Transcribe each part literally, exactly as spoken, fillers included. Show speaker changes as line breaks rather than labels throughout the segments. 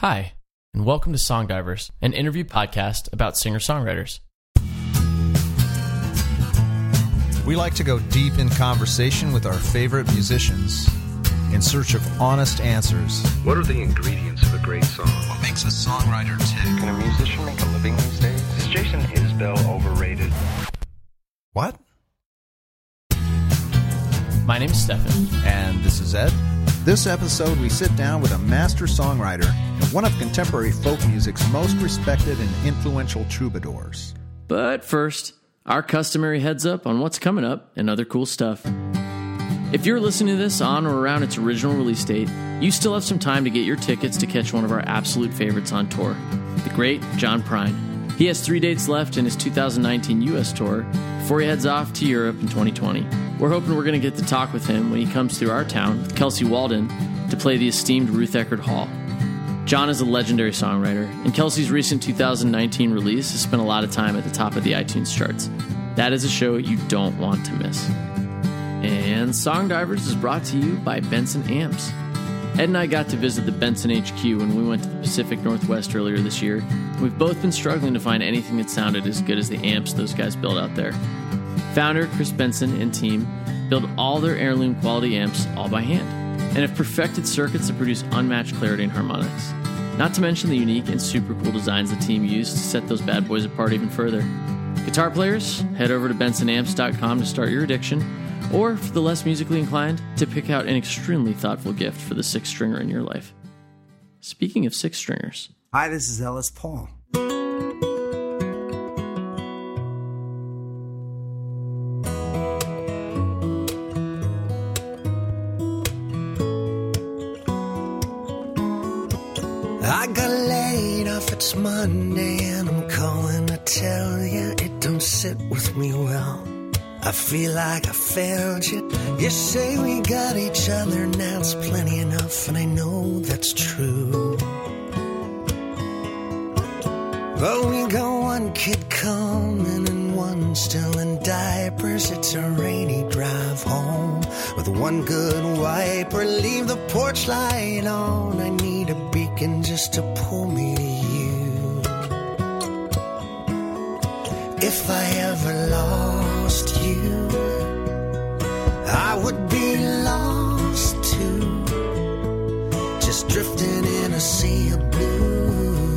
Hi, and welcome to Song Divers, an interview podcast about singer-songwriters.
We like to go deep in conversation with our favorite musicians in search of honest answers.
What are the ingredients of a great song?
What makes a songwriter tick?
Can a musician make a living these days? Is Jason Isbell overrated?
What?
My name is Stefan.
And this is Ed. This episode, we sit down with a master songwriter and one of contemporary folk music's most respected and influential troubadours.
But first, our customary heads up on what's coming up and other cool stuff. If you're listening to this on or around its original release date, you still have some time to get your tickets to catch one of our absolute favorites on tour, the great John Prine. He has three dates left in his two thousand nineteen U S tour before he heads off to Europe in twenty twenty. We're hoping we're going to get to talk with him when he comes through our town with Kelsey Walden to play the esteemed Ruth Eckerd Hall. John is a legendary songwriter, and Kelsey's recent two thousand nineteen release has spent a lot of time at the top of the iTunes charts. That is a show you don't want to miss. And Song Divers is brought to you by Benson Amps. Ed and I got to visit the Benson H Q when we went to the Pacific Northwest earlier this year. We've both been struggling to find anything that sounded as good as the amps those guys build out there. Founder Chris Benson and team build all their heirloom quality amps all by hand, and have perfected circuits that produce unmatched clarity and harmonics. Not to mention the unique and super cool designs the team used to set those bad boys apart even further. Guitar players, head over to benson amps dot com to start your addiction, or for the less musically inclined, to pick out an extremely thoughtful gift for the six stringer in your life. Speaking of six stringers.
Hi, this is Ellis Paul.
I got laid off, it's Monday, and I'm calling to tell you it don't sit with me well. I feel like I failed you. You say we got each other, now it's plenty enough, and I know that's true. But we got one kid coming and one still in diapers. It's a rainy drive home with one good wiper. Leave the porch light on. I need a beacon just to pull me to you. If I ever lost you, I would be lost too, just drifting in a sea of blue.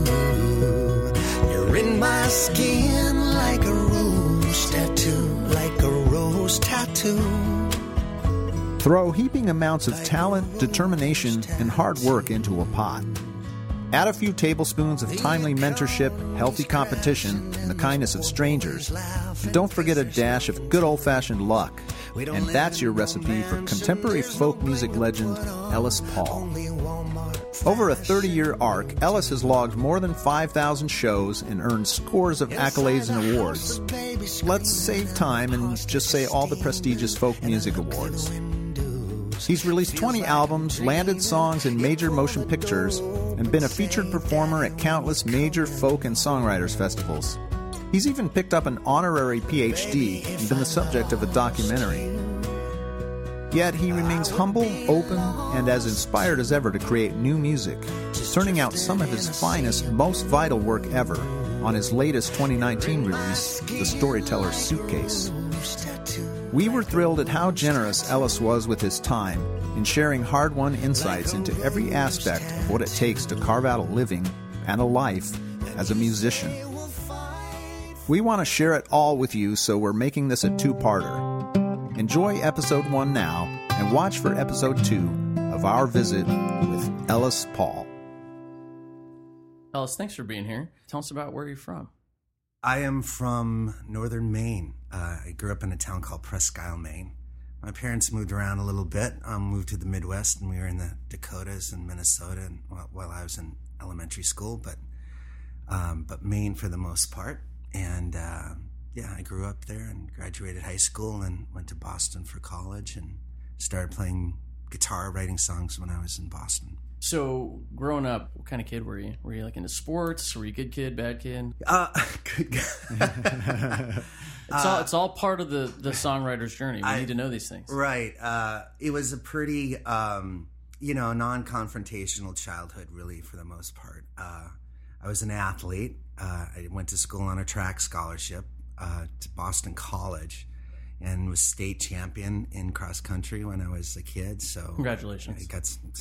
You're in my skin like a rose tattoo, like a rose tattoo.
Throw heaping amounts of talent, determination, and hard work into a pot. Add a few tablespoons of timely mentorship, healthy competition, and the kindness of strangers. And don't forget a dash of good old-fashioned luck. And that's your recipe for contemporary folk music legend Ellis Paul. Over a thirty-year arc, Ellis has logged more than five thousand shows and earned scores of accolades and awards. Let's save time and just say all the prestigious folk music awards. He's released twenty albums, landed songs in major motion pictures, and been a featured performer at countless major folk and songwriters festivals. He's even picked up an honorary P H D and been the subject of a documentary. Yet he remains humble, open, and as inspired as ever to create new music, turning out some of his finest, most vital work ever on his latest twenty nineteen release, The Storyteller's Suitcase. We were thrilled at how generous Ellis was with his time in sharing hard-won insights into every aspect of what it takes to carve out a living and a life as a musician. We want to share it all with you, so we're making this a two-parter. Enjoy episode one now, and watch for episode two of our visit with Ellis Paul.
Ellis, thanks for being here. Tell us about where you're from.
I am from northern Maine. Uh, I grew up in a town called Presque Isle, Maine. My parents moved around a little bit, um, moved to the Midwest, and we were in the Dakotas and Minnesota and, while, while I was in elementary school, but um, but Maine for the most part. And uh, yeah, I grew up there and graduated high school and went to Boston for college and started playing guitar, writing songs when I was in Boston.
So, growing up, what kind of kid were you? Were you like into sports? Were you a good kid, bad kid?
Uh, good guy.
It's all it's all part of the, the songwriter's journey. We
I,
need to know these things.
Right. Uh, it was a pretty um, you know, non-confrontational childhood, really, for the most part. Uh, I was an athlete. Uh, I went to school on a track scholarship uh, to Boston College, and was state champion in cross country when I was a kid. So
congratulations!
I got some,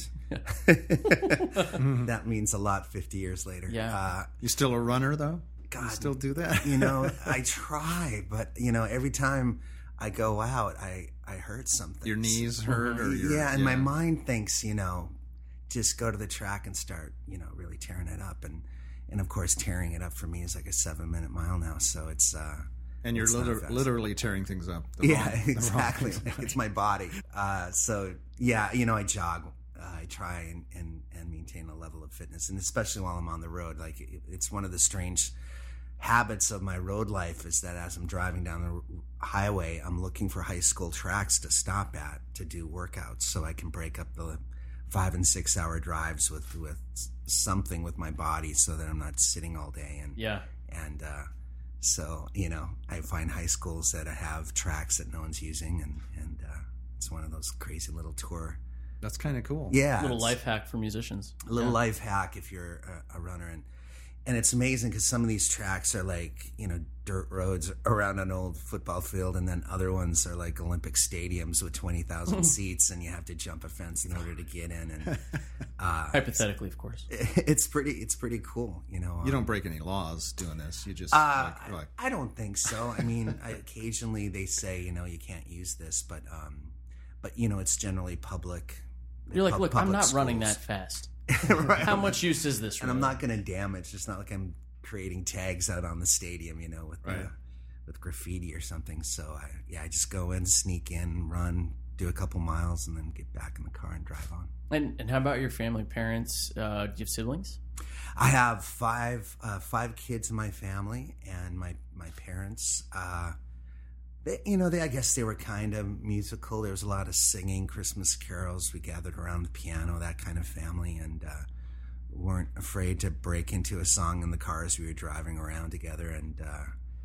that means a lot. Fifty years later,
yeah.
Uh, you still a runner though?
God,
you still do that?
You know, I try, but you know, every time I go out, I I hurt something.
Your knees hurt, or your,
yeah, and
yeah.
my mind thinks, you know, just go to the track and start, you know, really tearing it up, and and of course, tearing it up for me is like a seven minute mile now, so it's. uh
And you're liter- literally tearing things up.
The yeah, wrong, exactly. It's my body. Uh, so, yeah, you know, I jog. Uh, I try and, and, and maintain a level of fitness, and especially while I'm on the road. Like, it, it's one of the strange habits of my road life is that as I'm driving down the highway, I'm looking for high school tracks to stop at to do workouts so I can break up the five and six hour drives with, with something with my body so that I'm not sitting all day. And,
yeah.
And, uh, So, you know, I find high schools that have tracks that no one's using, and, and uh, it's one of those crazy little tour.
That's kind of cool.
Yeah.
A little life hack for musicians.
A little
yeah.
life hack if you're a, a runner. And and it's amazing because some of these tracks are like, you know, dirt roads around an old football field, and then other ones are like Olympic stadiums with twenty thousand seats, and you have to jump a fence in order to get in. And uh,
hypothetically, of course,
it's pretty. It's pretty cool. You know,
you don't break any laws doing this. You just.
Uh,
like, like...
I don't think so. I mean, I, occasionally they say, you know, you can't use this, but um, but you know, it's generally public.
You're like,
pub-
look, I'm not
schools.
running that fast.
Right.
How much use is this?
And
road?
I'm not going to damage. It's not like I'm creating tags out on the stadium, you know, with
right.
the, with graffiti or something. So I, yeah, I just go in, sneak in, run, do a couple miles, and then get back in the car and drive on.
And and how about your family, parents? Uh, do you have siblings?
I have five uh, five kids in my family, and my my parents. Uh, they, you know, they I guess they were kind of musical. There was a lot of singing, Christmas carols. We gathered around the piano, that kind of family, and uh, weren't afraid to break into a song in the car as we were driving around together. And uh,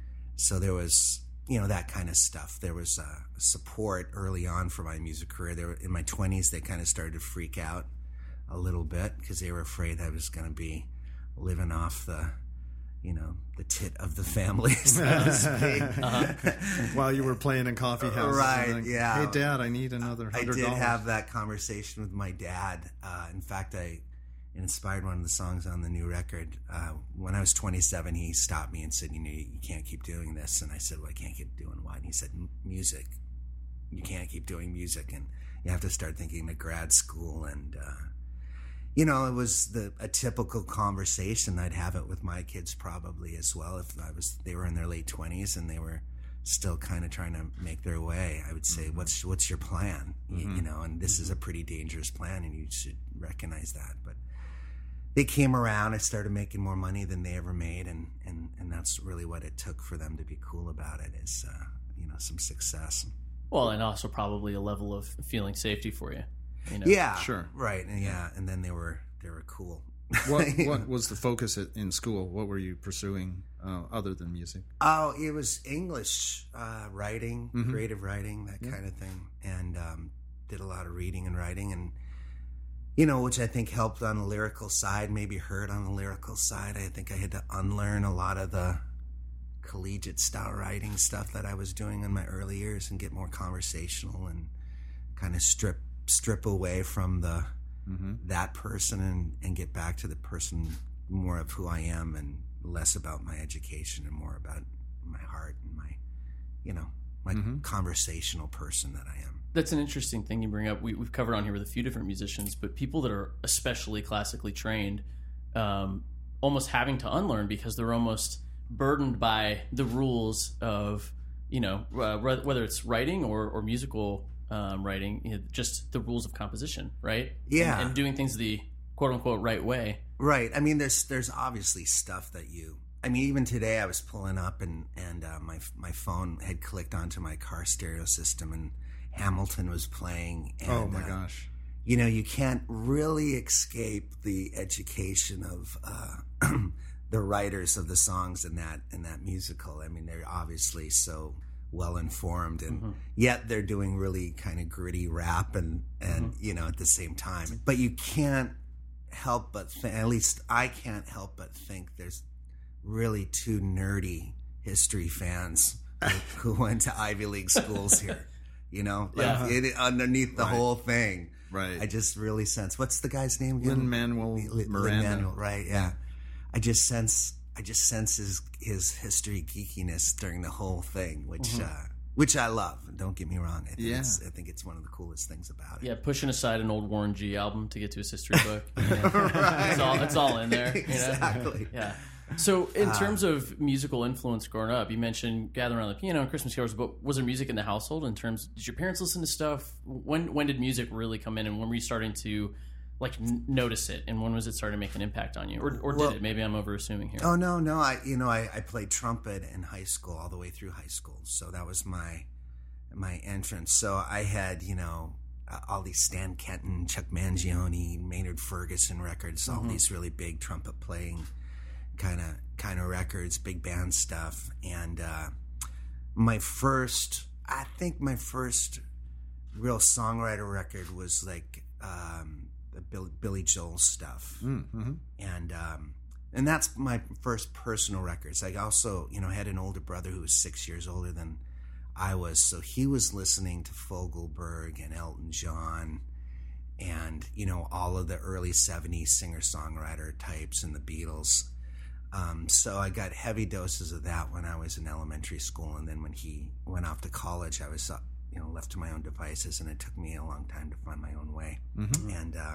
so there was, you know, that kind of stuff. There was uh, support early on for my music career. There were, in my twenties, they kind of started to freak out a little bit because they were afraid I was going to be living off the, you know, the tit of the family, so to speak.
Uh-huh.
While you were playing in coffee houses.
Right,
like,
yeah.
Hey, Dad, I need another one hundred dollars.
I did have that conversation with my dad. Uh, in fact, I inspired one of the songs on the new record. Uh, when I was twenty-seven, he stopped me and said, you know, you can't keep doing this. And I said, well, I can't keep doing what? And he said, music. You can't keep doing music, and you have to start thinking of grad school. And, uh, you know, it was the a typical conversation. I'd have it with my kids probably as well. If I was, they were in their late twenties and they were still kind of trying to make their way, I would say, mm-hmm. what's what's your plan? Mm-hmm. You, you know, and this is a pretty dangerous plan, and you should recognize that. But they came around. I started making more money than they ever made, and, and, and that's really what it took for them to be cool about it, is, uh, you know, some success.
Well, and also probably a level of feeling safety for you. You know?
Yeah,
sure,
right, and yeah, and then they were they were cool.
What what was the focus at, in school? What were you pursuing uh, other than music?
Oh, it was English, uh, writing,
mm-hmm.
creative writing, that
yeah.
kind of thing, and um, did a lot of reading and writing, and you know, which I think helped on the lyrical side, maybe hurt on the lyrical side. I think I had to unlearn a lot of the collegiate style writing stuff that I was doing in my early years and get more conversational and kind of strip. strip away from the mm-hmm. that person and, and get back to the person more of who I am, and less about my education and more about my heart and my, you know, my mm-hmm. conversational person that I am.
That's an interesting thing you bring up. We, we've covered on here with a few different musicians, but people that are especially classically trained, um, almost having to unlearn because they're almost burdened by the rules of, you know, uh, whether it's writing or, or musical Um, writing, you know, just the rules of composition, right?
Yeah,
and, and doing things the quote unquote right way.
Right. I mean, there's there's obviously stuff that you. I mean, even today I was pulling up and and uh, my my phone had clicked onto my car stereo system and Hamilton was playing. And,
oh my
uh,
gosh!
You know, you can't really escape the education of uh, the writers of the songs in that in that musical. I mean, they're obviously so well informed, and mm-hmm. yet they're doing really kind of gritty rap and and mm-hmm. you know, at the same time. But you can't help but th- at least I can't help but think there's really two nerdy history fans who, who went to Ivy League schools here. You know, like
yeah.
it, underneath the right. whole thing.
Right.
I just really sense, what's the guy's name again?
Lin-Manuel Miranda.
Lin-Manuel, right, yeah. I just sense I just sense his, his history geekiness during the whole thing, which mm-hmm. uh, which I love. Don't get me wrong. I think,
yeah.
it's, I think it's one of the coolest things about it.
Yeah, pushing aside an old Warren G album to get to his history book. You know? right. It's all it's all in there. You know?
Exactly.
Yeah. So, in
uh,
terms of musical influence growing up, you mentioned gathering around the piano and Christmas carols, but was there music in the household? In terms, did your parents listen to stuff? When when did music really come in, and when were you starting to like n- notice it, and when was it starting to make an impact on you, or or well, did it? Maybe I'm over assuming here.
Oh no, no, I you know I, I played trumpet in high school all the way through high school, so that was my my entrance. So I had you know all these Stan Kenton, Chuck Mangione, Maynard Ferguson records, all mm-hmm. these really big trumpet playing kind of kind of records, big band stuff. And uh, my first, I think my first real songwriter record was like um, the Bill, Billy Joel stuff.
Mm-hmm.
And um, and that's my first personal records. I also, you know, had an older brother who was six years older than I was, so he was listening to Fogelberg and Elton John and, you know, all of the early seventies singer-songwriter types and the Beatles. Um, so I got heavy doses of that when I was in elementary school, and then when he went off to college, I was, uh, you know, left to my own devices, and it took me a long time to find my own way.
Mm-hmm.
And uh,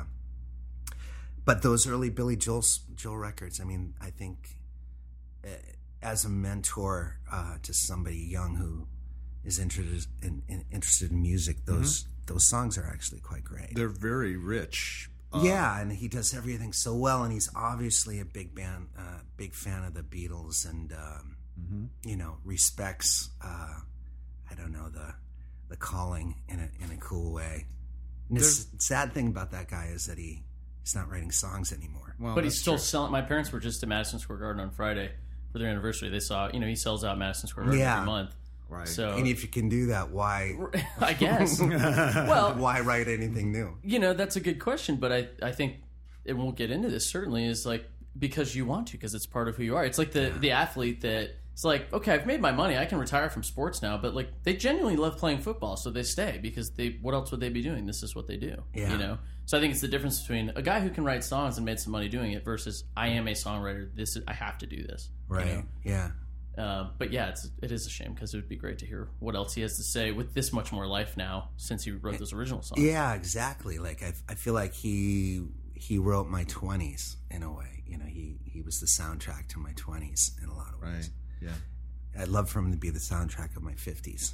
but those early Billy Joel Joel records, I mean, I think uh, as a mentor uh, to somebody young who is interested in, in interested in music, those mm-hmm. those songs are actually quite great.
They're very rich. Uh,
yeah, and he does everything so well, and he's obviously a big band, uh, big fan of the Beatles, and um,
mm-hmm.
you know, respects. Uh, I don't know the the calling in a in a cool way. And the sad thing about that guy is that he he's not writing songs anymore.
Well, but he's still true. selling. My parents were just at Madison Square Garden on Friday for their anniversary. They saw, you know, he sells out Madison Square Garden
yeah.
every month.
Right.
So,
and if you can do that, why?
I guess. Well,
why write anything new?
You know, that's a good question, but I, I think it won't get into this. Certainly, is like because you want to, because it's part of who you are. It's like the yeah. the athlete that it's like, okay, I've made my money, I can retire from sports now, but like they genuinely love playing football, so they stay because they. What else would they be doing? This is what they do.
Yeah.
You know. So I think it's the difference between a guy who can write songs and made some money doing it versus I am a songwriter. This is I have to do this.
Right.
You know?
Yeah.
Uh, but yeah, it's, it is a shame because it would be great to hear what else he has to say with this much more life now since he wrote those original songs.
Yeah, exactly. Like I, I feel like he he wrote my twenties in a way. You know, he, he was the soundtrack to my twenties in a lot of ways.
Right. Yeah.
I'd love for him to be the soundtrack of my fifties.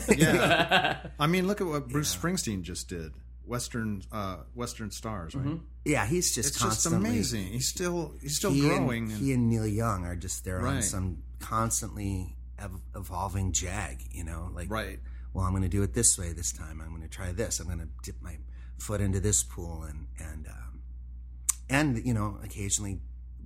Yeah. I mean, look at what Bruce yeah. Springsteen just did. Western uh, Western Stars, right?
Mm-hmm.
Yeah, he's just
it's
constantly,
just amazing. He's still he's still
he
growing.
And,
and,
he and Neil Young are just they're
right.
on some constantly ev- evolving jag, you know, like
right.
well, I'm going to do it this way this time. I'm going to try this. I'm going to dip my foot into this pool, and and um, and you know, occasionally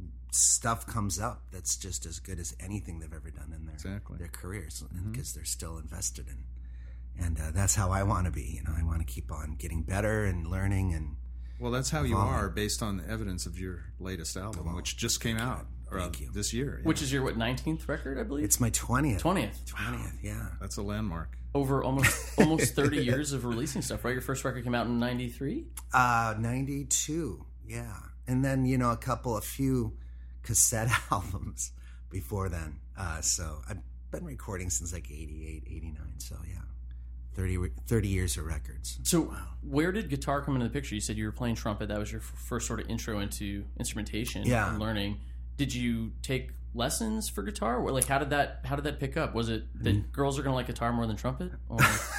stuff comes up that's just as good as anything they've ever done in their
exactly.
their careers
mm-hmm.
because they're still invested in. And uh, that's how I want to be. You know, I want to keep on getting better and learning. And
well, that's how evolving. You are based on the evidence of your latest album, well, which just came out uh, this year.
Which know. Is your, what, nineteenth record, I believe?
It's my twentieth.
twentieth.
twentieth, yeah.
That's a landmark.
Over almost almost thirty years of releasing stuff, right? Your first record came out in ninety-three?
Uh, ninety-two, yeah. And then, you know, a couple, a few cassette albums before then. Uh, so I've been recording since like eighty-eight, eighty-nine, so yeah. thirty, thirty years of records.
So wow. Where did guitar come into the picture? You said you were playing trumpet. That was your f- first sort of intro into instrumentation
yeah.
and learning. Did you take lessons for guitar? Or like, how did that how did that pick up? Was it that mm. girls are going to like guitar more than trumpet? Or,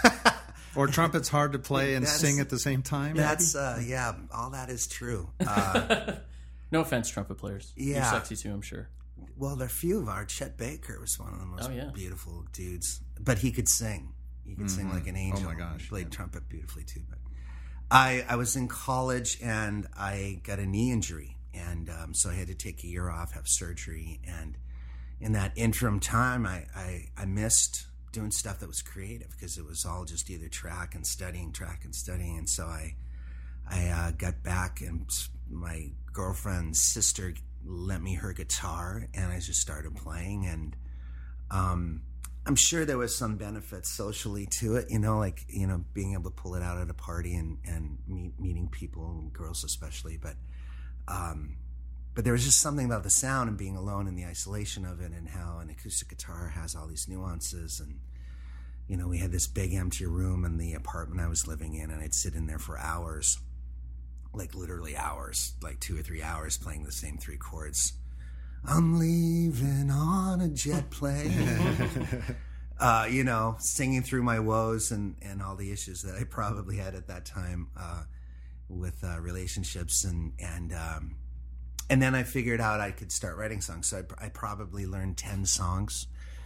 or trumpet's hard to play and
that's,
sing at the same time?
That's, uh, yeah, all that is true. Uh,
no offense, trumpet players.
Yeah.
You're sexy too, I'm sure.
Well, there are few of our. Chet Baker was one of the most
oh, yeah.
beautiful dudes. But he could sing. He could mm-hmm. sing like an angel.
Oh my gosh!
He played
yeah.
trumpet beautifully too. But I, I was in college and I got a knee injury, and um, so I had to take a year off, have surgery, and in that interim time, I, I, I missed doing stuff that was creative, because it was all just either track and studying, track and studying. And so I, I uh, got back, and my girlfriend's sister lent me her guitar, and I just started playing. And um, I'm sure there was some benefit socially to it, you know, like, you know, being able to pull it out at a party and, and meet, meeting people, and girls especially. But, um, but there was just something about the sound and being alone in the isolation of it, and how an acoustic guitar has all these nuances. And, you know, we had this big empty room in the apartment I was living in, and I'd sit in there for hours, like literally hours, like two or three hours playing the same three chords. I'm leaving on a jet plane. uh, you know, singing through my woes and, and all the issues that I probably had at that time uh, with uh, relationships. And and um, and then I figured out I could start writing songs. So I, I probably learned ten songs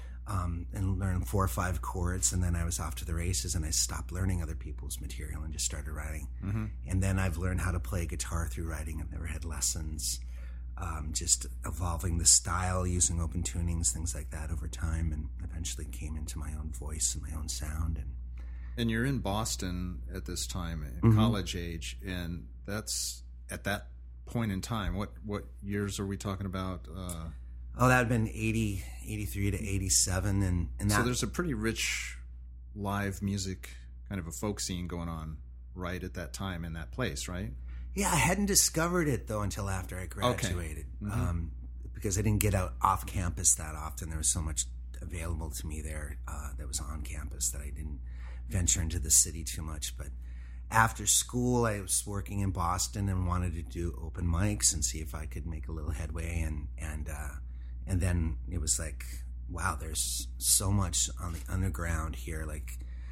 um, and learned four or five chords. And then I was off to the races, and I stopped learning other people's material and just started writing. Mm-hmm. And then I've learned how to play guitar through writing. I've never had lessons. Um, just evolving the style, using open tunings, things like that over time, and eventually came into my own voice and my own sound. And
and you're in Boston at this time, at
mm-hmm.
college age, and that's at that point in time. What what years are we talking about? Uh,
oh, that had been eighty, eighty-three to eighty-seven, and, and that,
so there's a pretty rich live music, kind of a folk scene going on right at that time in that place, right?
Yeah, I hadn't discovered it, though, until after I graduated, okay. mm-hmm. um, because I didn't get out off campus that often. There was so much available to me there uh, that was on campus that I didn't venture into the city too much. But after school, I was working in Boston and wanted to do open mics and see if I could make a little headway. And and uh, and then it was like, wow, there's so much on the underground here. Like,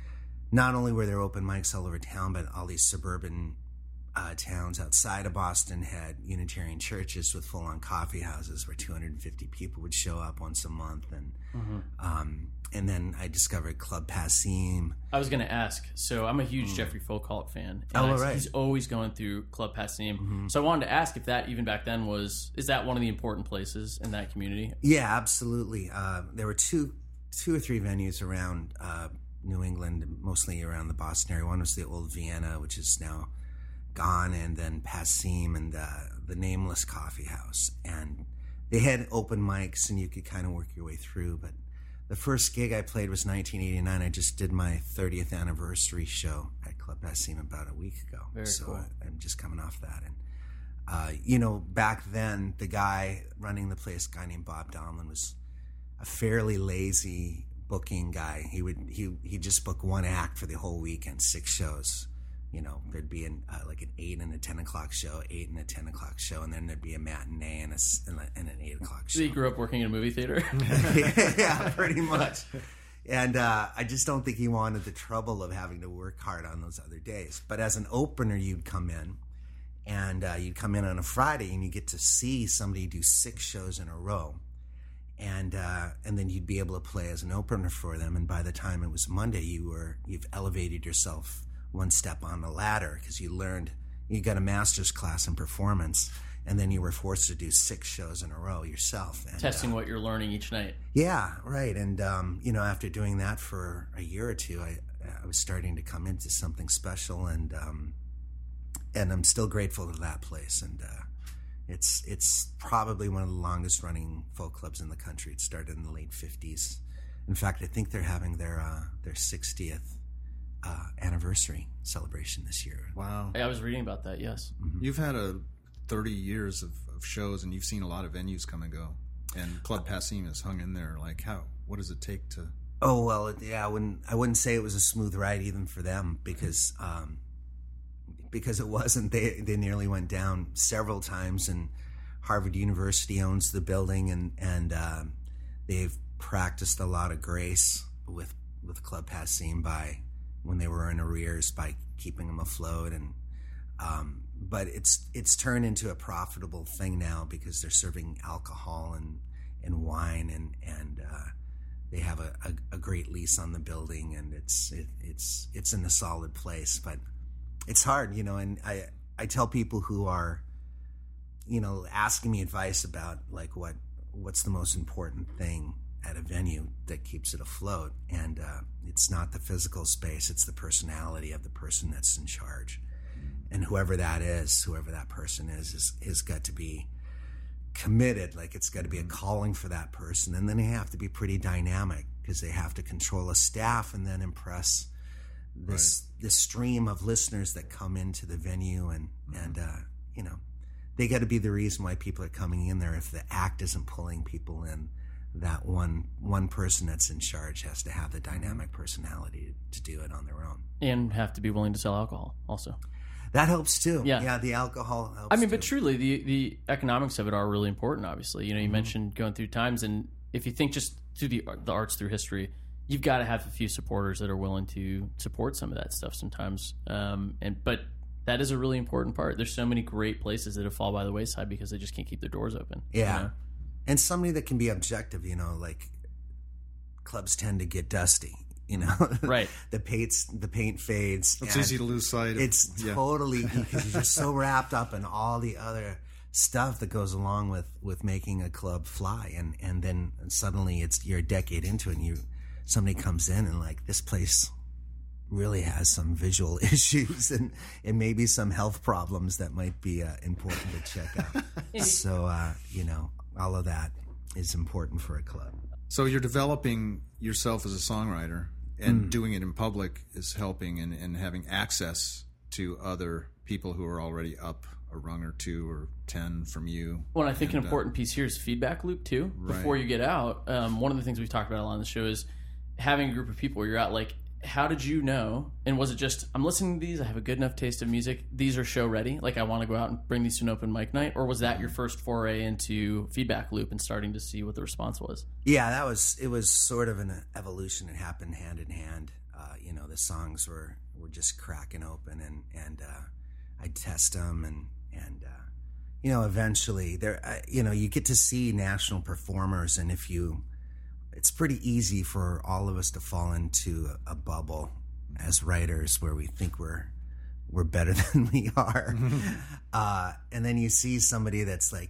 not only were there open mics all over town, but all these suburban Uh, towns outside of Boston had Unitarian churches with full-on coffee houses where two hundred fifty people would show up once a month, and mm-hmm. um, and then I discovered Club Passim.
I was going to ask, so I'm a huge mm. Jeffrey Folkalt fan. And
oh,
I,
right.
He's always going through Club Passim.
Mm-hmm.
So I wanted to ask if that, even back then, was is that one of the important places in that community?
Yeah, absolutely. Uh, there were two, two or three venues around uh, New England, mostly around the Boston area. One was the old Vienna, which is now gone, and then Passim and uh, the Nameless Coffee House. And they had open mics, and you could kind of work your way through. But the first gig I played was nineteen eighty-nine. I just did my thirtieth anniversary show at Club Passim about a week ago.
Very
so
cool.
I, I'm just coming off that. And, uh, you know, back then, the guy running the place, a guy named Bob Domlin, was a fairly lazy booking guy. He would he he'd just book one act for the whole weekend, six shows. You know, there'd be an, uh, like an eight and a ten o'clock show, eight and a ten o'clock show, and then there'd be a matinee and, a, and, a, and an eight o'clock show.
So you grew up working in a movie theater?
Yeah, pretty much. And uh, I just don't think he wanted the trouble of having to work hard on those other days. But as an opener, you'd come in, and uh, you'd come in on a Friday, and you get to see somebody do six shows in a row. And uh, and then you'd be able to play as an opener for them. And by the time it was Monday, you were you've elevated yourself one step on the ladder, because you learned, you got a master's class in performance, and then you were forced to do six shows in a row yourself. And,
testing
uh,
what you're learning each night.
Yeah, right. And, um, you know, after doing that for a year or two, I, I was starting to come into something special, and um, and I'm still grateful to that place. And uh, it's it's probably one of the longest running folk clubs in the country. It started in the late fifties. In fact, I think they're having their uh, their sixtieth Uh, anniversary celebration this year.
Wow.
I was reading about that, yes.
Mm-hmm. You've had a thirty years of, of shows, and you've seen a lot of venues come and go. And Club Passim has hung in there. Like, how, what does it take to...
Oh, well, it, yeah, I wouldn't, I wouldn't say it was a smooth ride even for them, because um, because it wasn't. They, they nearly went down several times, and Harvard University owns the building, and, and uh, they've practiced a lot of grace with, with Club Passim by... when they were in arrears, by keeping them afloat. And um, but it's it's turned into a profitable thing now, because they're serving alcohol and, and wine, and and uh, they have a, a, a great lease on the building, and it's it, it's it's in a solid place. But it's hard, you know. And I I tell people who are, you know, asking me advice about like what what's the most important thing at a venue that keeps it afloat. And uh, it's not the physical space, it's the personality of the person that's in charge. And whoever that is, whoever that person is, is, is got to be committed. Like, it's got to be a calling for that person. And then they have to be pretty dynamic, because they have to control a staff and then impress this right. this stream of listeners that come into the venue. And, mm-hmm. and uh, you know, they got to be the reason why people are coming in there. If the act isn't pulling people in, that one one person that's in charge has to have the dynamic personality to do it on their own. And
have to be willing to sell alcohol also.
That helps too.
Yeah,
yeah. The alcohol helps.
I mean,
too.
but truly, the the economics of it are really important. Obviously, you know, you
mm-hmm.
mentioned going through times, and if you think just through the the arts through history, you've got to have a few supporters that are willing to support some of that stuff sometimes. Um, and but that is a really important part. There's so many great places that have fallen by the wayside because they just can't keep their doors open.
Yeah,
you know?
And somebody that can be objective. You know, like clubs tend to get dusty. You know,
right?
the paints, the paint fades.
It's easy to lose sight of.
It's
yeah.
totally, because you're just so wrapped up in all the other stuff that goes along with, with making a club fly, and, and then suddenly it's you're a decade into it, and you somebody comes in and like, this place really has some visual issues and, and maybe some health problems that might be uh, important to check out. So uh, you know, all of that is important for a club.
So you're developing yourself as a songwriter, and
mm.
doing it in public is helping, and, and having access to other people who are already up a rung or two or ten from you.
Well, I think
and,
an important uh, piece here is feedback loop too.
Right.
Before you get out, um, one of the things we've talked about a lot on the show is having a group of people where you're out, like, how did you know? And was it just, I'm listening to these, I have a good enough taste of music, these are show ready, like I want to go out and bring these to an open mic night? Or was that your first foray into feedback loop and starting to see what the response was?
Yeah, that was, it was sort of an evolution. It happened hand in hand. Uh, you know, the songs were, were just cracking open, and, and uh, I'd test them, and, and uh, you know, eventually there, uh, you know, you get to see national performers, and if you, it's pretty easy for all of us to fall into a, a bubble as writers where we think we're we're better than we are. uh, and then you see somebody that's like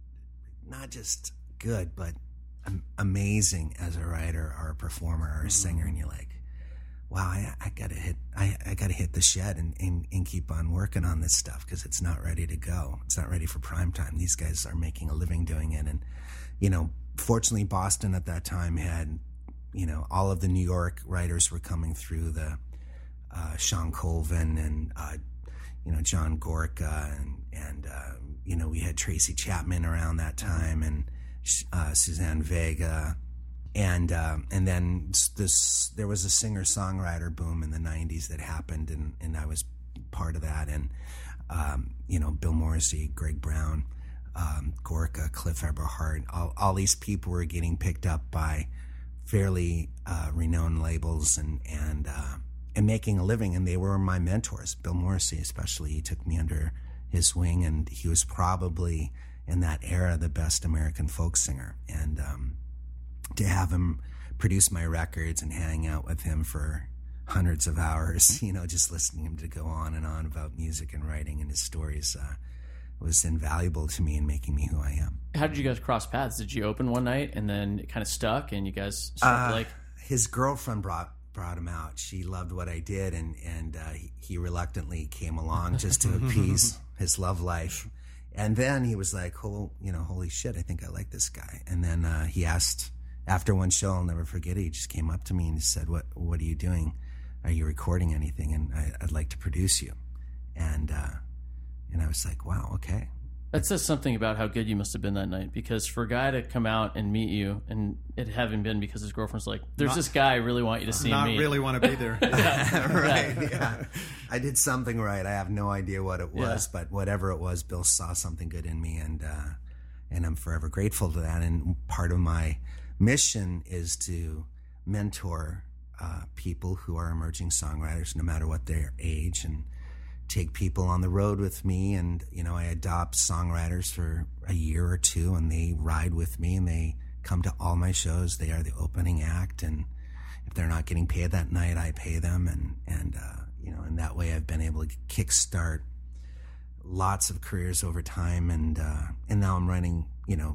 not just good, but am- amazing as a writer or a performer or a singer, and you're like, wow, I, I gotta hit I, I gotta hit the shed and, and, and keep on working on this stuff, because it's not ready to go. It's not ready for prime time. These guys are making a living doing it. And you know, fortunately, Boston at that time had, you know, all of the New York writers were coming through, the uh, Sean Colvin and, uh, you know, John Gorka, and, and uh, you know, we had Tracy Chapman around that time, and uh, Suzanne Vega. And uh, and then this, there was a singer-songwriter boom in the nineties that happened, and, and I was part of that. And, um, you know, Bill Morrissey, Greg Brown, Um, Gorka, Cliff Eberhardt, all, all these people were getting picked up by fairly uh, renowned labels, and and uh, and making a living, and they were my mentors. Bill Morrissey especially, he took me under his wing, and he was probably in that era the best American folk singer. And um, to have him produce my records and hang out with him for hundreds of hours, you know, just listening to him to go on and on about music and writing and his stories, uh, was invaluable to me in making me who I am.
How did you guys cross paths? Did you open one night and then it kind of stuck, and you guys started
uh,
like...
His girlfriend brought brought him out. She loved what I did, and, and uh, he, he reluctantly came along just to appease his love life. And then he was like, oh, you know, holy shit, I think I like this guy. And then uh, he asked, after one show, I'll never forget it, he just came up to me and he said, what, what are you doing? Are you recording anything? And I, I'd like to produce you. And... Uh, And I was like, wow, okay.
That says something about how good you must have been that night, because for a guy to come out and meet you, and it having been because his girlfriend's like, there's
not,
this guy I really want you to see
not
me.
Not really want to be there.
Right, yeah. I did something right. I have no idea what it was,
yeah.
but whatever it was, Bill saw something good in me, and uh, and I'm forever grateful to that. And part of my mission is to mentor uh, people who are emerging songwriters, no matter what their age, and take people on the road with me. And, you know, I adopt songwriters for a year or two, and they ride with me, and they come to all my shows. They are the opening act, and if they're not getting paid that night, I pay them. And, and uh, you know, in that way I've been able to kickstart lots of careers over time. And, uh, and now I'm writing, you know,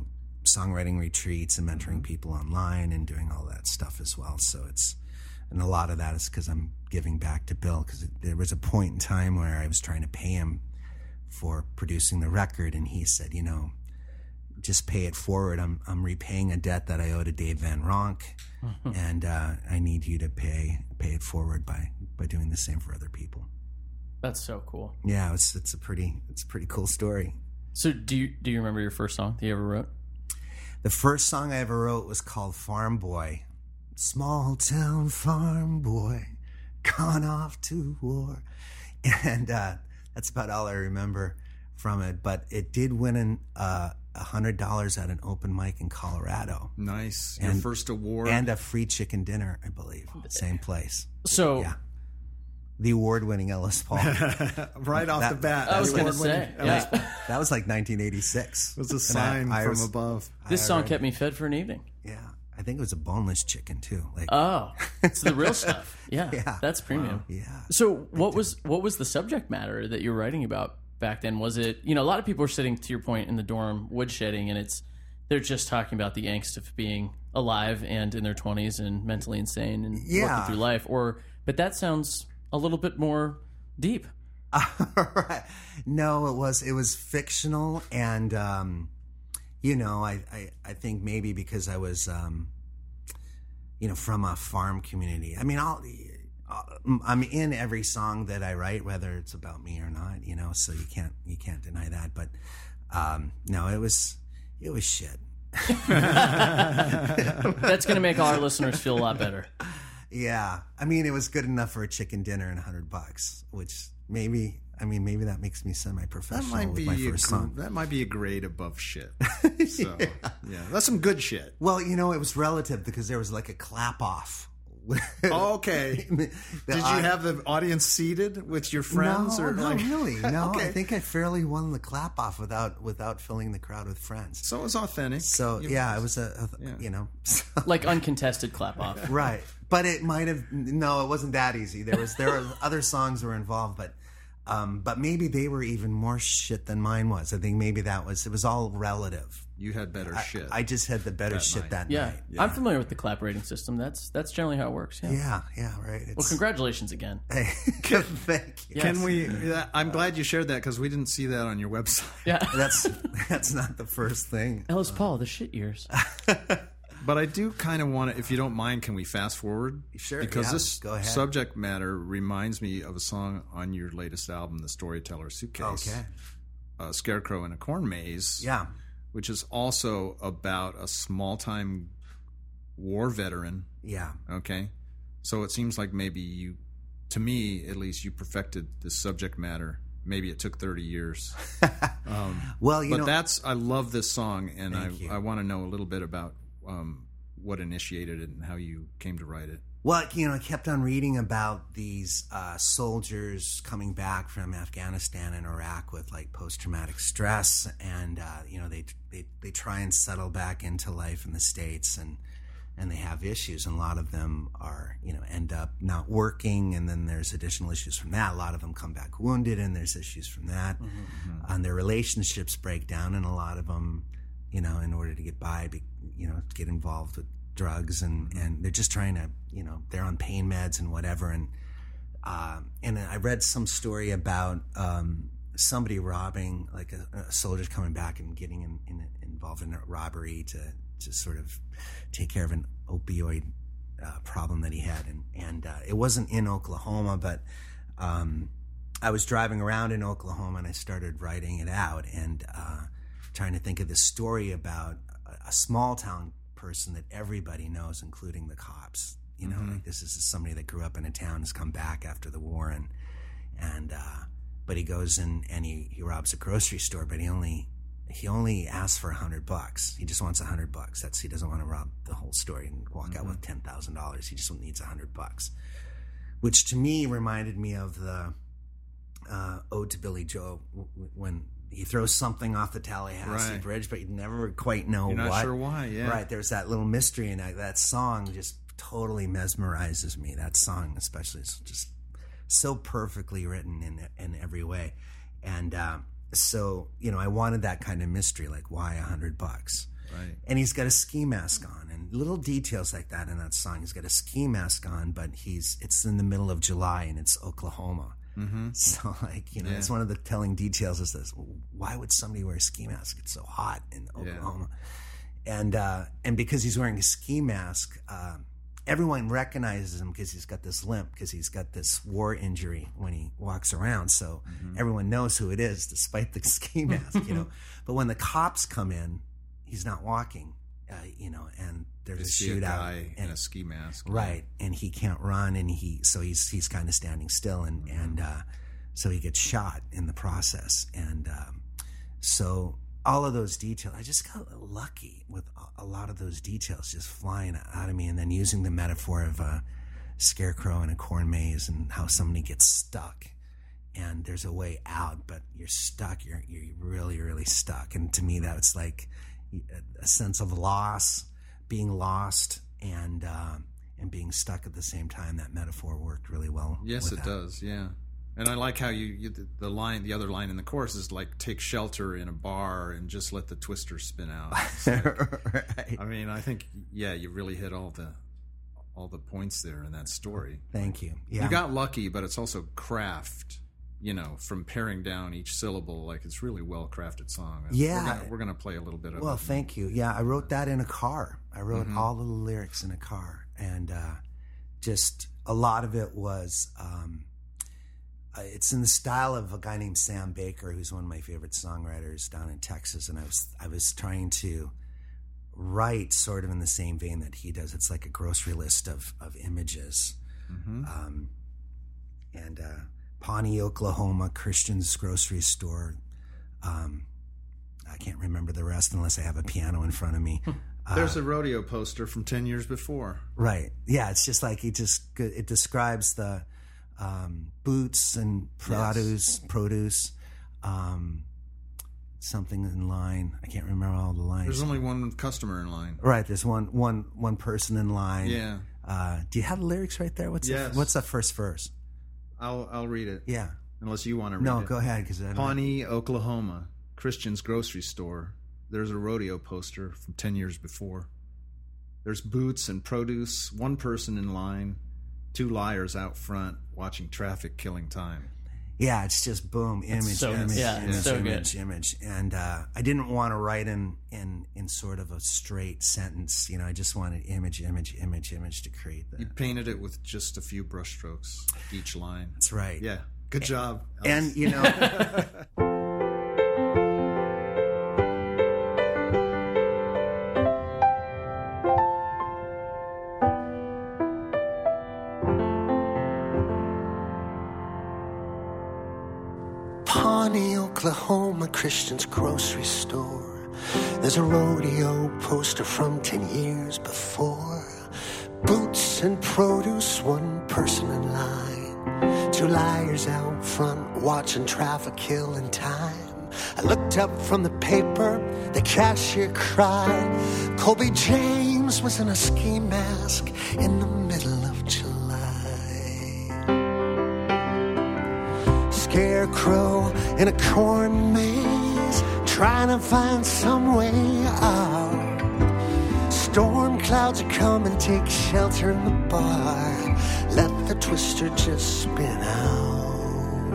songwriting retreats and mentoring people online and doing all that stuff as well. So it's, and a lot of that is because I'm giving back to Bill, because there was a point in time where I was trying to pay him for producing the record, and he said, you know, just pay it forward. I'm I'm repaying a debt that I owe to Dave Van Ronk, mm-hmm. and uh, I need you to pay pay it forward by, by doing the same for other people.
That's so cool.
Yeah, it's it's a pretty it's a pretty cool story.
So do you do you remember your first song that you ever wrote?
The first song I ever wrote was called Farm Boy. Small town farm boy, gone off to war. And uh, that's about all I remember from it. But it did win an, uh, one hundred dollars at an open mic in Colorado.
Nice.
And,
Your first award.
And a free chicken dinner, I believe. Same place.
So...
yeah. The award-winning Ellis Paul.
Right off
that,
the bat.
I was going to say. Yeah.
That was like nineteen eighty-six.
It was a sign
I, I
from
was,
above.
This song kept me fed for an evening.
Yeah. I think it was a boneless chicken too. Like,
oh, it's the real stuff. Yeah,
yeah.
That's premium.
Wow. Yeah.
So what was what was the subject matter that you were writing about back then? Was it, you know, a lot of people are sitting, to your point, in the dorm woodshedding, and it's they're just talking about the angst of being alive and in their twenties and mentally insane and
yeah.
working through life. Or, but that sounds a little bit more deep.
Uh, right. No, it was it was fictional, and um, you know, I, I, I think maybe because I was, um, you know, from a farm community. I mean, I'll, I'm in every song that I write, whether it's about me or not. You know, so you can't you can't deny that. But um, no, it was it was shit.
That's going to make our listeners feel a lot better.
Yeah, I mean, it was good enough for a chicken dinner and a hundred bucks, which maybe, I mean, maybe that makes me semi-professional
That might
with
be
my
a,
first song.
That might be a grade above shit. So, yeah. yeah, that's some good shit.
Well, you know, it was relative because there was like a clap off.
Okay. Did you have the audience seated with your friends?
No,
or
no,
like...
really. No,
okay.
I think I fairly won the clap off without without filling the crowd with friends.
So it was authentic.
So
you,
yeah, it was a, a
yeah.
you know,
like uncontested clap off.
Right. But it might have no, it wasn't that easy. There was there were other songs were involved, but um, but maybe they were even more shit than mine was. I think maybe that was it was all relative.
You had better
I,
shit.
I just had the better
that
shit
night.
that
Yeah.
night.
yeah, I'm familiar with the clap rating system. That's that's generally how it works. Yeah,
Yeah, yeah, right. It's,
well, congratulations again.
Hey, thank you.
Yes.
Can we? Yeah, I'm glad you shared that because we didn't see that on your website.
Yeah,
That's that's not the first thing.
Ellis Paul, the shit years.
But I do kind of want to, if you don't mind, can we fast forward?
Sure,
Because
yeah,
this
go ahead.
subject matter reminds me of a song on your latest album, The Storyteller Suitcase.
Okay.
A Scarecrow in a Corn Maze.
Yeah.
Which is also about a small-time war veteran.
Yeah.
Okay. So it seems like maybe you, to me at least, you perfected this subject matter. Maybe it took thirty years. Um,
Well, you
but
know,
that's, I love this song, and I,
Thank you.
I want to know a little bit about um, what initiated it and how you came to write it.
Well, you know, I kept on reading about these uh, soldiers coming back from Afghanistan and Iraq with like post-traumatic stress, and uh, you know, they they they try and settle back into life in the States, and and they have issues, and a lot of them are, you know, end up not working, and then there's additional issues from that. A lot of them come back wounded, and there's issues from that, mm-hmm. and their relationships break down, and a lot of them, you know, in order to get by, be, you know, get involved with drugs, and, and they're just trying to, you know, they're on pain meds and whatever. And uh, and I read some story about um, somebody robbing, like a, a soldier coming back and getting in, in, involved in a robbery to, to sort of take care of an opioid uh, problem that he had. And, and uh, it wasn't in Oklahoma, but um, I was driving around in Oklahoma, and I started writing it out and uh, trying to think of this story about a, a small town person that everybody knows, including the cops. You know, mm-hmm. like this is somebody that grew up in a town, has come back after the war, and and uh, but he goes in and he, he robs a grocery store, but he only he only asks for a hundred bucks. He just wants a hundred bucks. That's he doesn't want to rob the whole store and walk mm-hmm. out with ten thousand dollars. He just needs a hundred bucks, which to me reminded me of the uh, Ode to Billy Joe w- when. He throws something off the Tallahassee
right.
Bridge, but you never quite know
You're not
what.
sure why, yeah.
Right, there's that little mystery, and that, that song just totally mesmerizes me. That song especially is just so perfectly written in in every way. And uh, so, you know, I wanted that kind of mystery, like why a hundred bucks?
Right.
And he's got a ski mask on, and little details like that in that song. He's got a ski mask on, but he's it's in the middle of July and it's Oklahoma. Mm-hmm. So, like, you know,
yeah.
it's one of the telling details is this: why would somebody wear a ski mask? It's so hot in Oklahoma. Yeah. And uh, and because he's wearing a ski mask, uh, everyone recognizes him because he's got this limp, because he's got this war injury when he walks around. So mm-hmm. everyone knows who it is, despite the ski mask, you know. But when the cops come in, he's not walking, uh, you know, and there's
a
shootout.
Guy
and,
in a ski mask,
right? And he can't run, and he so he's he's kind of standing still, and mm-hmm. and uh, so he gets shot in the process, and um, so. All of those details, I just got lucky with a lot of those details just flying out of me, and then using the metaphor of a scarecrow in a corn maze and how somebody gets stuck and there's a way out, but you're stuck, you're you're really, really stuck. And to me, that's like a sense of loss, being lost and uh, and being stuck at the same time. That metaphor worked really well.
Yes, it
that.
does, yeah. And I like how you, you the line, the other line in the chorus is like, take shelter in a bar and just let the twister spin out. Like, right. I mean, I think, yeah, you really hit all the all the points there in that story.
Thank you. Yeah.
You got lucky, but it's also craft, you know, from paring down each syllable. Like, it's really well-crafted song.
Yeah.
We're going to play a little bit of
well,
it. Well,
thank you. Yeah, I wrote that in a car. I wrote
mm-hmm.
all of the lyrics in a car. And uh, just a lot of it was... Um, it's in the style of a guy named Sam Baker, who's one of my favorite songwriters down in Texas, and I was I was trying to write sort of in the same vein that he does. It's like a grocery list of of images, mm-hmm. um, and uh, Pawnee, Oklahoma, Christian's grocery store. Um, I can't remember the rest unless I have a piano in front of me.
There's uh, a rodeo poster from ten years before.
Right? Yeah, it's just like it just it describes the. Um, boots and produce, yes. produce, um, something in line. I can't remember all the lines.
There's only one customer in line.
Right. There's one, one, one person in line.
Yeah.
Uh, do you have the lyrics right there? What's
yes.
the, what's the first verse?
I'll I'll read it.
Yeah.
Unless you want to read
no,
it.
No, go ahead. Cause I
Pawnee, Oklahoma, Christian's grocery store. There's a rodeo poster from ten years before. There's boots and produce. One person in line. Two liars out front watching traffic killing time.
Yeah, it's just boom, image,
so,
image,
yeah,
image,
so
image,
good.
image. And uh, I didn't want to write in, in in sort of a straight sentence. You know, I just wanted image, image, image, image to create that.
You painted it with just a few brushstrokes each line.
That's right.
Yeah, good job, Alex.
And, you know...
Oklahoma, Christian's grocery store. There's a rodeo poster from ten years before. Boots and produce, one person in line. Two liars out front watching traffic killing time. I looked up from the paper, the cashier cried. Colby James was in a ski mask in the middle of July. Scarecrow in a corn maze, trying to find some way out. Storm clouds are coming, take shelter in the bar. Let the twister just spin out.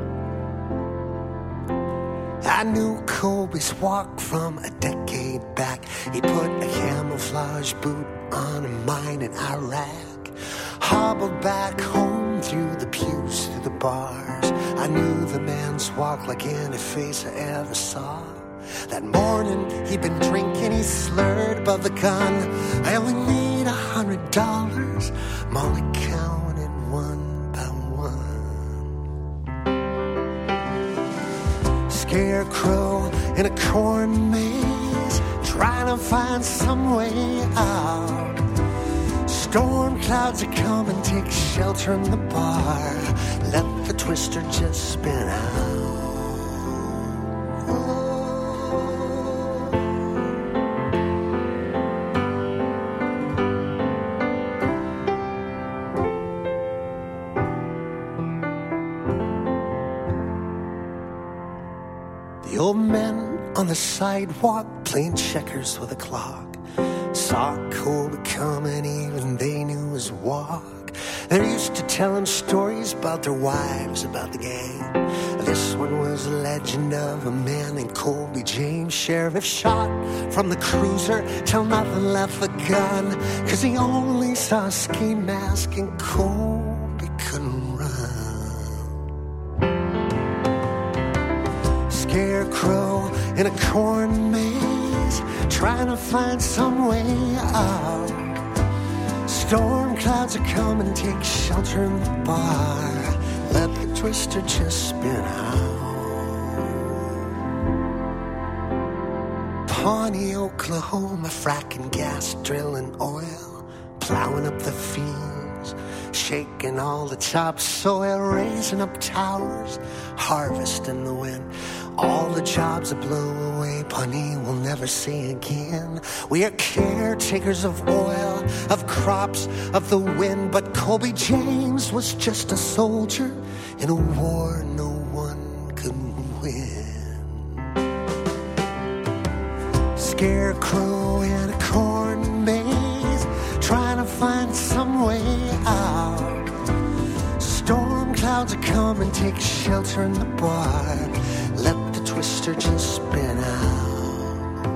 I knew Colby's walk from a decade back. He put a camouflage boot on a mine in Iraq. Hobbled back home through the pews, through the bars. I knew the man's walk like any face I ever saw. That morning he'd been drinking, he slurred above the gun. I only need a hundred dollars, Molly counted one by one. Scarecrow in a corn maze, trying to find some way out. Storm clouds are coming, take shelter in the bar. Let the twister just spin out. The old men on the sidewalk playing checkers with a clock. Saw Colby coming, even they knew his walk. They're used to telling stories about their wives, about the gang. This one was a legend of a man named Colby James. Sheriff shot from the cruiser till nothing left the gun, 'cause he only saw a ski mask and Colby couldn't run. Scarecrow in a corn maze, trying to find some way out. Storm clouds are coming, take shelter in the bar. Let the twister just spin out. Pawnee, Oklahoma, fracking gas, drilling oil, plowing up the fields, shaking all the topsoil, raising up towers, harvesting the wind. All the jobs that blow away, Pawnee will never see again. We are caretakers of oil, of crops, of the wind. But Colby James was just a soldier in a war no one could win. Scarecrow in a corn maze, trying to find some way out. Storm clouds are coming, take shelter in the bar. Let the twister just spin out.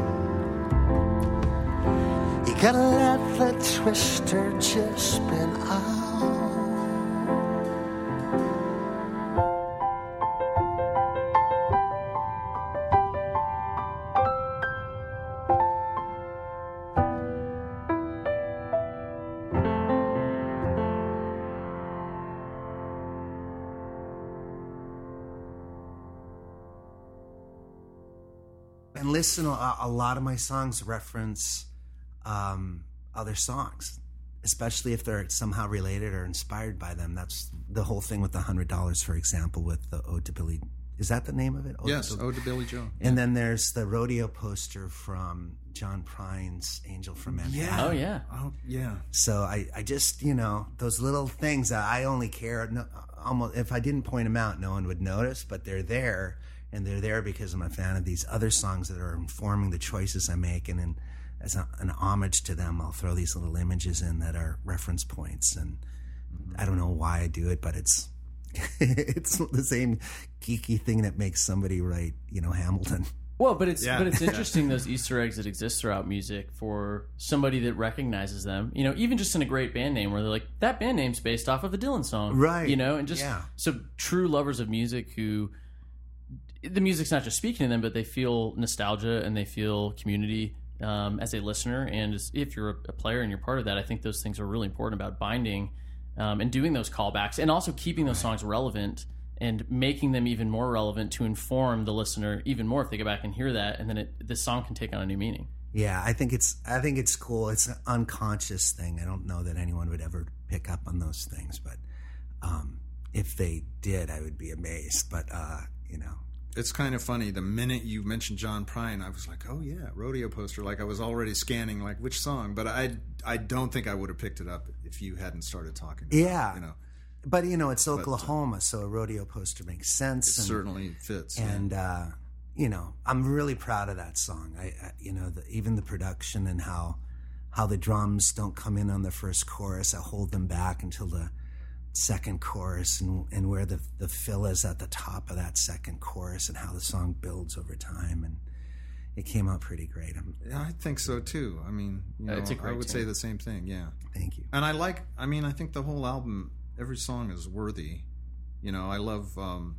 You gotta let the twister just spin out.
And listen, a, a lot of my songs reference um, other songs, especially if they're somehow related or inspired by them. That's the whole thing with the one hundred dollars, for example, with the Ode to Billy. Is that the name of it? Ode
yes,
to,
Ode to Billy Joe.
And then there's the rodeo poster from John Prine's Angel from Manhattan.
Yeah.
Oh, yeah.
Oh, yeah.
So I, I just, you know, those little things that I only care, no, almost, if I didn't point them out, no one would notice, but they're there. And they're there because I'm a fan of these other songs that are informing the choices I make. And then as a, an homage to them, I'll throw these little images in that are reference points. And I don't know why I do it, but it's it's the same geeky thing that makes somebody write, you know, Hamilton.
Well, but it's
Yeah.
but it's interesting those Easter eggs that exist throughout music for somebody that recognizes them. You know, even just in a great band name where they're like, that band name's based off of a Dylan song.
Right.
You know, and just
Yeah.
so true lovers of music who the music's not just speaking to them, but they feel nostalgia and they feel community um, as a listener. And as, if you're a player and you're part of that, I think those things are really important about binding um, and doing those callbacks and also keeping those songs relevant and making them even more relevant to inform the listener even more if they go back and hear that. And then it, the song can take on a new meaning.
Yeah, I think it's I think it's cool. It's an unconscious thing. I don't know that anyone would ever pick up on those things, but um, if they did, I would be amazed. But uh, you know.
It's kind of funny. The minute you mentioned John Prine, I was like, "Oh yeah, rodeo poster!" Like I was already scanning, like which song. But I, I don't think I would have picked it up if you hadn't started talking. About
Yeah,
it, you know.
But you know, it's Oklahoma, but, uh, so a rodeo poster makes sense.
It
and,
certainly fits.
And
yeah.
uh, you know, I'm really proud of that song. I, I you know, the, even the production and how how the drums don't come in on the first chorus. I hold them back until the second chorus, and and where the the fill is at the top of that second chorus, and how the song builds over time, and it came out pretty great. I'm,
yeah, I think so too. I mean, you know,
it's a great
I would
tune.
say the same thing. Yeah,
thank you.
and I like. I mean, I think the whole album, every song is worthy. You know, I love um,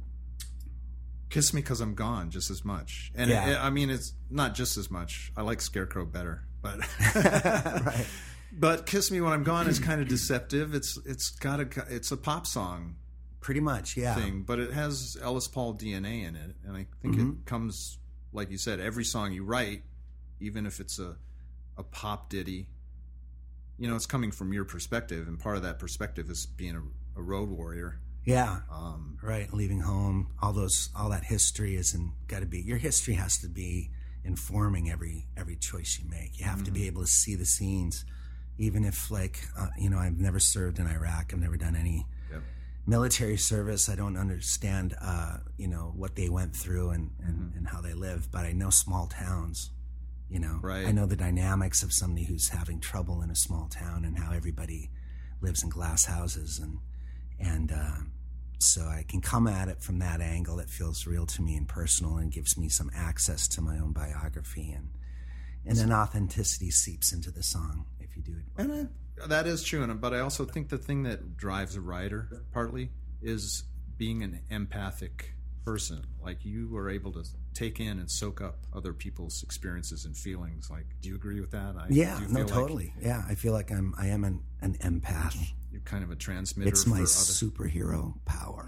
"Kiss Me 'Cause I'm Gone" just as much, and
Yeah.
it, I mean, it's not just as much. I like "Scarecrow" better, but
Right.
But "Kiss Me When I'm Gone" is kind of deceptive. It's it's got a it's a pop song
Pretty much, yeah.
thing, but it has Ellis Paul D N A in it, and I think
Mm-hmm.
it comes, like you said, every song you write, even if it's a a pop ditty, you know, it's coming from your perspective, and part of that perspective is being a, a road warrior.
Yeah.
Um,
Right, leaving home, all those, all that history is in, got to be. Your history has to be informing every every choice you make. You have mm-hmm. to be able to see the scenes, even if, like, uh, you know, I've never served in Iraq. I've never done any
Yep.
military service. I don't understand, uh, you know, what they went through and and,
Mm-hmm.
and how they live. But I know small towns, You know,
right.
I know the dynamics of somebody who's having trouble in a small town and how everybody lives in glass houses. And, and, uh, so I can come at it from that angle that feels real to me and personal and gives me some access to my own biography. And, and then authenticity seeps into the song if you do it. Like
and
that.
I, that is true. And, but I also think the thing that drives a writer partly is being an empathic person. Like you were able to take in and soak up other people's experiences and feelings. Like, do you agree with that? I,
yeah,
do you
no,
feel
totally.
Like
yeah, I feel like I'm, I am an, an empath.
You're kind of a transmitter.
It's my
for other...
superhero power.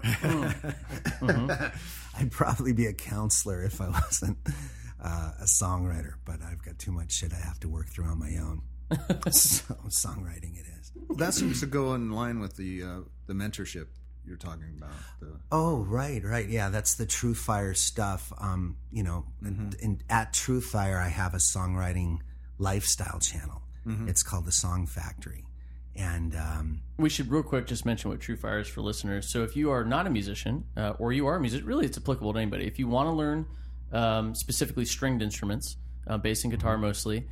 mm-hmm. I'd probably be a counselor if I wasn't uh, a songwriter, but I've got too much shit I have to work through on my own. So songwriting it is.
That seems to go in line with the uh, the mentorship you're talking about. The...
Oh, right, right. Yeah, that's the True Fire stuff. Um, you know, mm-hmm. in, at True Fire, I have a songwriting lifestyle channel. Mm-hmm. It's called The Song Factory. And um,
we should real quick just mention what True Fire is for listeners. So if you are not a musician uh, or you are a musician, really it's applicable to anybody. If you want to learn um, specifically stringed instruments, uh, bass and guitar mm-hmm. mostly,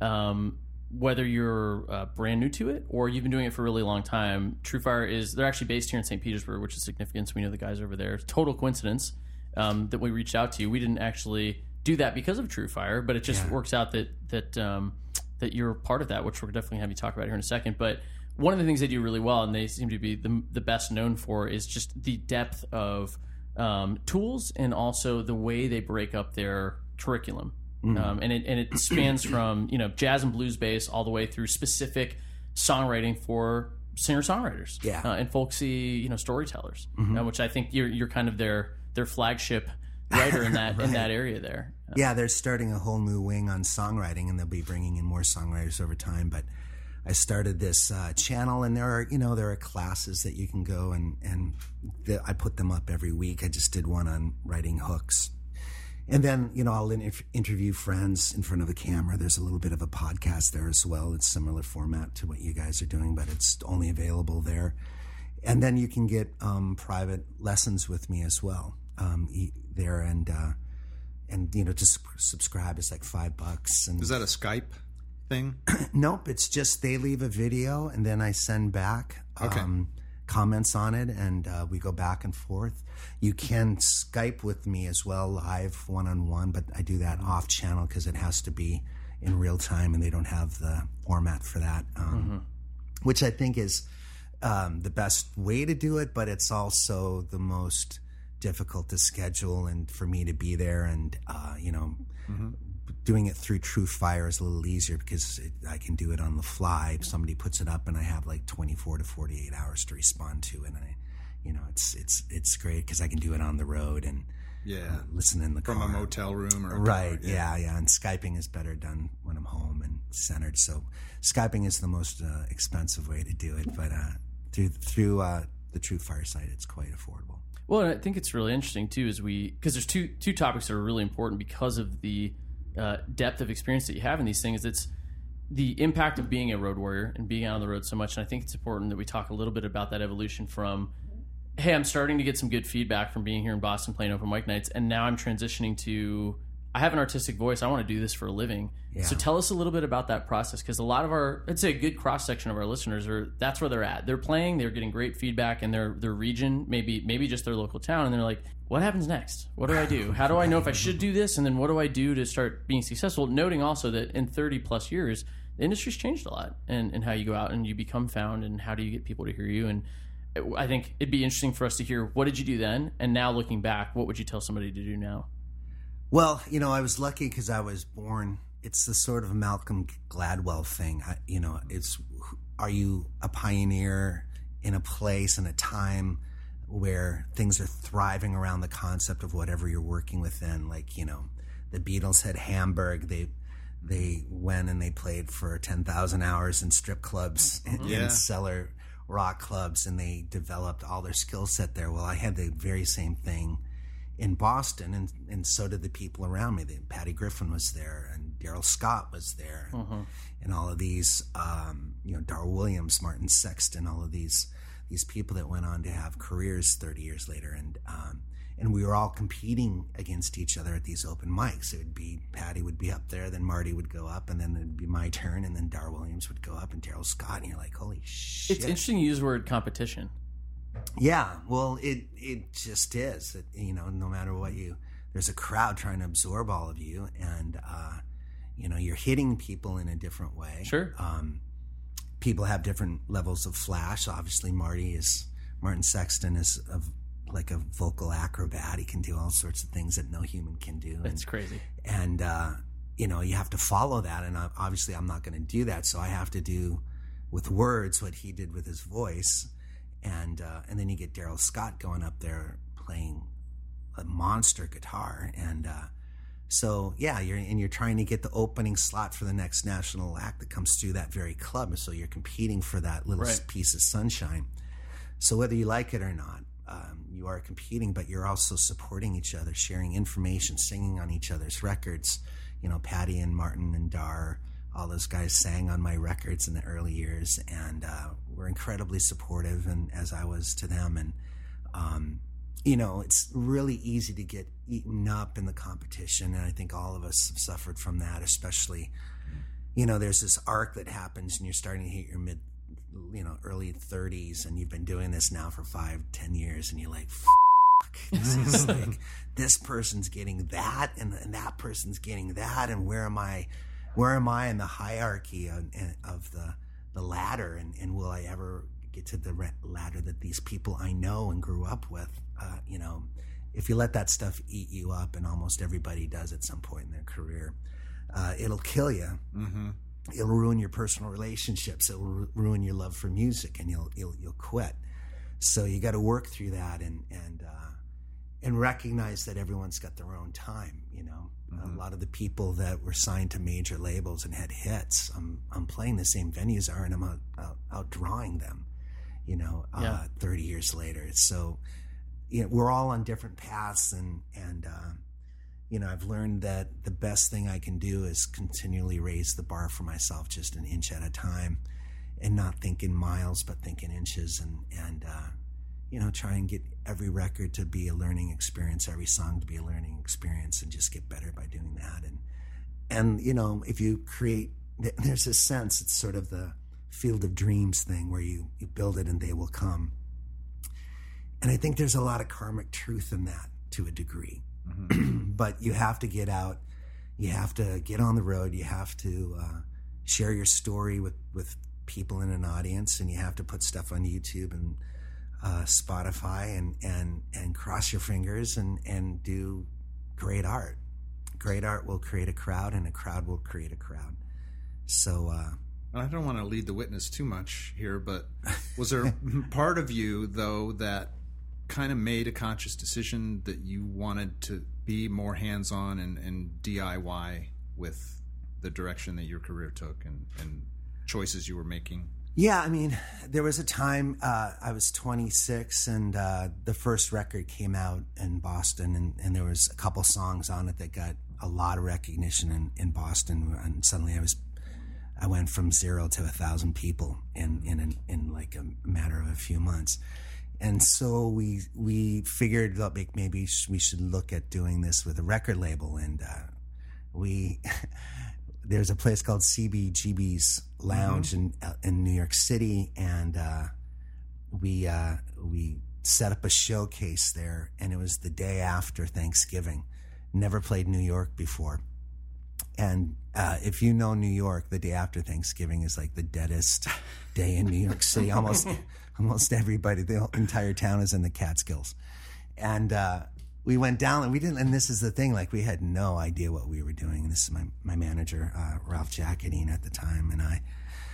um, whether you're uh, brand new to it or you've been doing it for a really long time, True Fire is, they're actually based here in Saint Petersburg, which is significant. So we know the guys over there. Total coincidence um, that we reached out to you. We didn't actually do that because of True Fire, but it just yeah. works out that that um, that you're part of that, which we're definitely going to have you talk about here in a second. But one of the things they do really well, and they seem to be the, the best known for, is just the depth of um, tools and also the way they break up their curriculum. Mm. Um, and it and it spans from, you know, jazz and blues bass all the way through specific songwriting for singer-songwriters
yeah.
uh, and folksy, you know, storytellers,
mm-hmm.
uh, which I think you're you're kind of their their flagship writer in that right. in that area there. Uh,
yeah, they're starting a whole new wing on songwriting, and they'll be bringing in more songwriters over time. But I started this uh, channel, and there are you know there are classes that you can go and and the, I put them up every week. I just did one on writing hooks. And then, you know, I'll in- interview friends in front of a camera. There's a little bit of a podcast there as well. It's similar format to what you guys are doing, but it's only available there. And then you can get um, private lessons with me as well um, there. And, uh, and you know, just subscribe. It's like five bucks. And
is that a Skype thing?
Nope. It's just they leave a video and then I send back
okay.
um, comments on it, and uh, we go back and forth. You can Skype with me as well, live, one-on-one, but I do that off-channel because it has to be in real time, and they don't have the format for that, um, mm-hmm. which I think is um, the best way to do it, but it's also the most difficult to schedule and for me to be there, and, uh, you know, mm-hmm. doing it through True Fire is a little easier because it, I can do it on the fly. If somebody puts it up and I have like twenty-four to forty-eight hours to respond to, and I, you know, it's it's it's great because I can do it on the road and
yeah,
uh, listen in the
from
car.
a motel room or a
right,
car,
yeah. yeah, yeah. And Skyping is better done when I'm home and centered. So Skyping is the most uh, expensive way to do it, but uh, through through uh, the True Fire site, it's quite affordable.
Well, and I think it's really interesting too, is we because there's two two topics that are really important because of the Uh, depth of experience that you have in these things. It's the impact of being a road warrior and being out on the road so much. And I think it's important that we talk a little bit about that evolution from, hey, I'm starting to get some good feedback from being here in Boston playing open mic nights, and now I'm transitioning to, I have an artistic voice, I want to do this for a living.
Yeah.
So tell us a little bit about that process, because a lot of our, I'd say a good cross-section of our listeners are, that's where they're at. They're playing, they're getting great feedback in their, their region, maybe maybe just their local town, and they're like, what happens next? What do I do? How do I know if I should do this? And then what do I do to start being successful? Noting also that in thirty plus years, the industry's changed a lot, and, and how you go out and you become found, and how do you get people to hear you. And I think it'd be interesting for us to hear, what did you do then? And now looking back, what would you tell somebody to do now?
Well, you know, I was lucky because I was born, it's the sort of Malcolm Gladwell thing. I, you know, it's, are you a pioneer in a place and a time where things are thriving around the concept of whatever you're working within? Like, you know, the Beatles had Hamburg. They they went and they played for ten thousand hours in strip clubs and,
yeah.
and cellar rock clubs, and they developed all their skill set there. Well, I had the very same thing in Boston, and, and so did the people around me. The, Patty Griffin was there, and Daryl Scott was there, and, uh-huh. and all of these, um, you know, Darrell Williams, Martin Sexton, all of these these people that went on to have careers thirty years later. And um, and we were all competing against each other at these open mics. It would be, Patty would be up there, then Marty would go up, and then it'd be my turn, and then Dar Williams would go up, and Daryl Scott, and you're like, holy shit.
It's interesting you use the word competition.
Yeah, well, it it just is. It, you know, no matter what you, there's a crowd trying to absorb all of you, and, uh, you know, you're hitting people in a different way.
Sure.
Um, people have different levels of flash. Obviously, Marty is, Martin Sexton is a, like a vocal acrobat. He can do all sorts of things that no human can do.
That's
and,
crazy.
And, uh, you know, you have to follow that. And I, obviously, I'm not going to do that. So I have to do with words what he did with his voice. And, uh, and then you get Daryl Scott going up there playing a monster guitar. And, uh, So yeah, you're and you're trying to get the opening slot for the next national act that comes through that very club. So you're competing for that little
right.
piece of sunshine. So whether you like it or not, um, you are competing, but you're also supporting each other, sharing information, singing on each other's records. You know, Patty and Martin and Dar, all those guys sang on my records in the early years, and uh, were incredibly supportive, and as I was to them. And um, you know, it's really easy to get eaten up in the competition, and I think all of us have suffered from that, especially, you know, there's this arc that happens and you're starting to hit your mid, you know, early thirties, and you've been doing this now for five, ten years, and you're like, fuck, this is like, this person's getting that, and, and that person's getting that, and where am I, where am I in the hierarchy of, of the, the ladder, and, and will I ever get to the ladder that these people I know and grew up with? Uh, you know, if you let that stuff eat you up, and almost everybody does at some point in their career, uh, it'll kill you. Mm-hmm. It'll ruin your personal relationships. It'll ru- ruin your love for music, and you'll you'll, you'll quit. So you got to work through that, and and uh, and recognize that everyone's got their own time. You know, mm-hmm. a lot of the people that were signed to major labels and had hits, I'm I'm playing the same venues are, and I'm out, out, outdrawing them. You know,
yeah.
uh, thirty years later. So, you know, we're all on different paths, and, and, uh, you know, I've learned that the best thing I can do is continually raise the bar for myself just an inch at a time, and not think in miles, but think in inches, and, and, uh, you know, try and get every record to be a learning experience, every song to be a learning experience, and just get better by doing that. And, and, you know, if you create, there's a sense, it's sort of the field of dreams thing where you, you build it and they will come. And I think there's a lot of karmic truth in that to a degree. Mm-hmm. But you have to get out, you have to get on the road, you have to uh, share your story with, with people in an audience, and you have to put stuff on YouTube and uh, Spotify, and, and, and cross your fingers and, and do great art. Great art will create a crowd, and a crowd will create a crowd. So, uh,
I don't want to lead the witness too much here, but was there part of you, though, that kind of made a conscious decision that you wanted to be more hands-on and, and D I Y with the direction that your career took, and, and choices you were making?
Yeah, I mean, there was a time uh, I was twenty-six, and uh, the first record came out in Boston, and, and there was a couple songs on it that got a lot of recognition in, in Boston, and suddenly I was I went from zero to a thousand people in in an, in like a matter of a few months, and so we we figured that maybe we should look at doing this with a record label, and uh, we there's a place called C B G B's Lounge mm-hmm. in in New York City, and uh, we uh, we set up a showcase there, and it was the day after Thanksgiving. Never played New York before. And uh, if you know New York, the day after Thanksgiving is like the deadest day in New York City. Almost, almost everybody, the entire town is in the Catskills. And uh, we went down, and we didn't. And this is the thing: like, we had no idea what we were doing. And this is my my manager, uh, Ralph Jacquetine at the time, and I.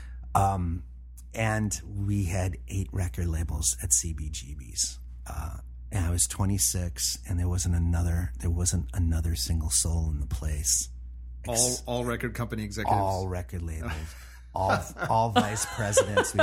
Um, and we had eight record labels at C B G B's. Uh, and I was twenty-six, and there wasn't another. There wasn't another single soul in the place.
All all record company executives?
All record labels. all all vice presidents.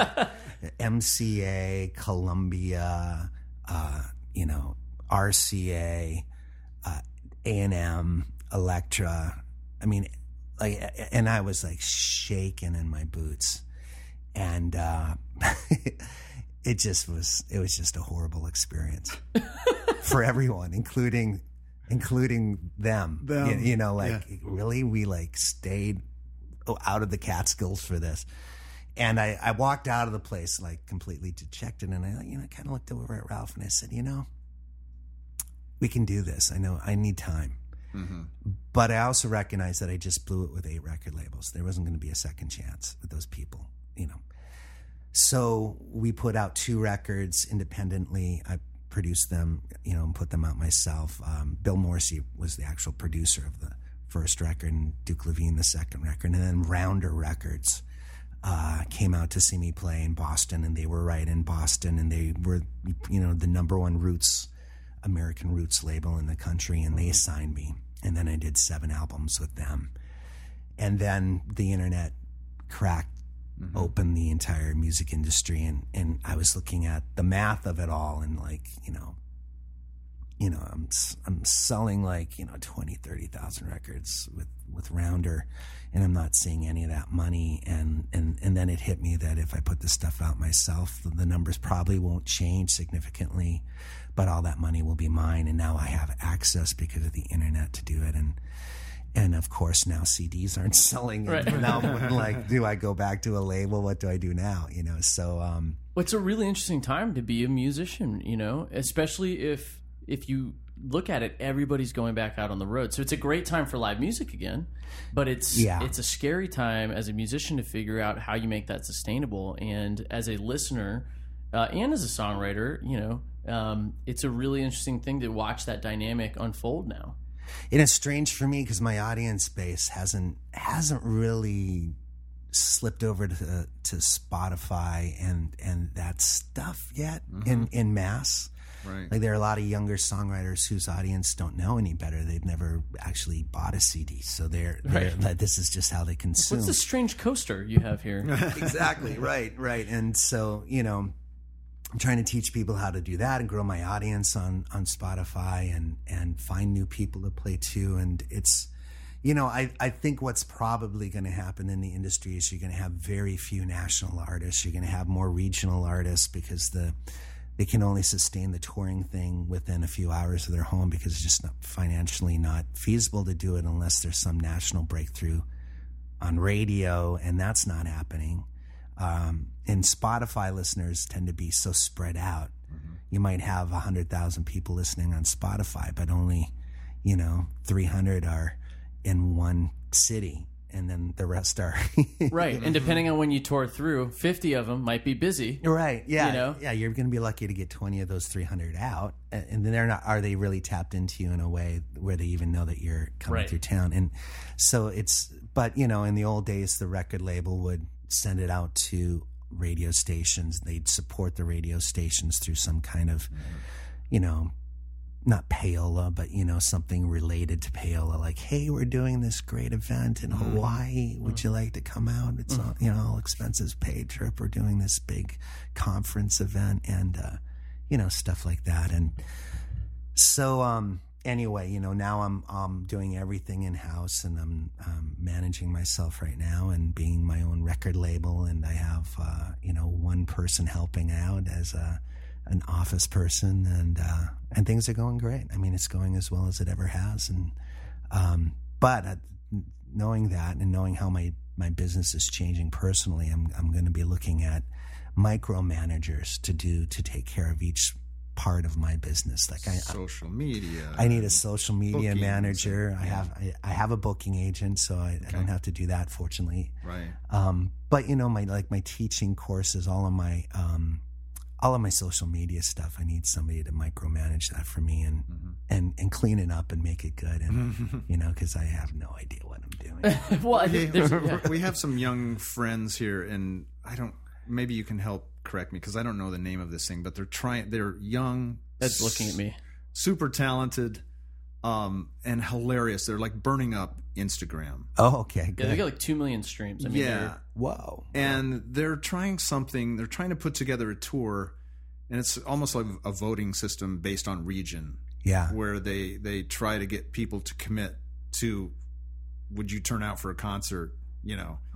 M C A, Columbia, uh, you know, R C A, uh, A and M, Elektra. I mean, like, and I was like shaking in my boots. And uh, it just was, it was just a horrible experience. for everyone, including including them.
Them.
You, you know, like
Yeah.
really, we like stayed out of the Catskills for this. And I, I walked out of the place like completely dejected, and I, you know, kind of looked over at Ralph and I said, you know, we can do this. I know I need time.
Mm-hmm.
But I also recognize that I just blew it with eight record labels. There wasn't going to be a second chance with those people, you know. So we put out two records independently. I produced them, you know, and put them out myself. Um, Bill Morrissey was the actual producer of the first record, and Duke Levine the second record. And then Rounder Records uh, came out to see me play in Boston, and they were right in Boston, and they were, you know, the number one roots, American roots label in the country, and they signed me. And then I did seven albums with them. And then the internet cracked mm-hmm. open the entire music industry, and, and I was looking at the math of it all, and like, you know, you know, I'm I'm selling like, you know, twenty, thirty thousand records with, with Rounder, and I'm not seeing any of that money. And, and, and then it hit me that if I put this stuff out myself, the numbers probably won't change significantly, but all that money will be mine. And now I have access because of the internet to do it. And, and of course now C Ds aren't selling.
Right.
Now, like, do I go back to a label? What do I do now? You know, so, um,
well, it's a really interesting time to be a musician, you know, especially if, if you look at it, everybody's going back out on the road. So it's a great time for live music again, but it's
yeah.
it's a scary time as a musician to figure out how you make that sustainable. And as a listener uh, and as a songwriter, you know, um, it's a really interesting thing to watch that dynamic unfold now.
And it's strange for me because my audience base hasn't hasn't really slipped over to to Spotify and and that stuff yet mm-hmm. in in mass.
Right.
Like there are a lot of younger songwriters whose audience don't know any better. They've never actually bought a C D, so they're, they're
right.
like, this is just how they consume.
What's this strange coaster you have here?
Exactly. Right. Right. And so, you know, I'm trying to teach people how to do that and grow my audience on on Spotify and and find new people to play to. And it's, you know, I I think what's probably going to happen in the industry is you're going to have very few national artists. You're going to have more regional artists because the they can only sustain the touring thing within a few hours of their home because it's just not financially not feasible to do it unless there's some national breakthrough on radio, and that's not happening. Um, and Spotify listeners tend to be so spread out. Mm-hmm. You might have one hundred thousand people listening on Spotify, but only, you know, three hundred are in one city. And then the rest are
right. And depending on when you tour through, fifty of them might be busy.
Right. Yeah.
You know?
Yeah. You're going to be lucky to get twenty of those three hundred out. And then they're not, are they really tapped into you in a way where they even know that you're coming
right.
through town? And so it's, but you know, in the old days, the record label would send it out to radio stations. They'd support the radio stations through some kind of, mm-hmm. you know, not payola, but, you know, something related to payola, like, hey, we're doing this great event in mm-hmm. Hawaii. Would mm-hmm. you like to come out? It's mm-hmm. all, you know, all expenses paid trip. We're doing this big conference event and, uh, you know, stuff like that. And so, um, anyway, you know, now I'm, um, doing everything in house, and I'm, um, managing myself right now and being my own record label. And I have, uh, you know, one person helping out as a, an office person, and uh, and things are going great. I mean, it's going as well as it ever has. And um, but uh, knowing that and knowing how my, my business is changing personally, I'm I'm going to be looking at micromanagers to do to take care of each part of my business. Like I,
social media.
I need a social media
bookings.
manager.
Yeah.
I have I, I have a booking agent, so I, okay. I don't have to do that, fortunately.
Right.
Um, but you know, my like my teaching courses, all of my um, all of my social media stuff, I need somebody to micromanage that for me and mm-hmm. and, and clean it up and make it good. And, you know, because I have no idea what I'm doing.
Well, I think there's, yeah.
we have some young friends here, and I don't, maybe you can help correct me because I don't know the name of this thing, but they're trying, they're young.
That's looking at me.
Super talented um, and hilarious. They're like burning up Instagram.
Oh, okay. Good.
Yeah, they got like two million streams. I mean,
yeah.
Whoa.
And they're trying something, they're trying to put together a tour, and it's almost like a voting system based on region.
Yeah.
Where they, they try to get people to commit to, would you turn out for a concert, you know?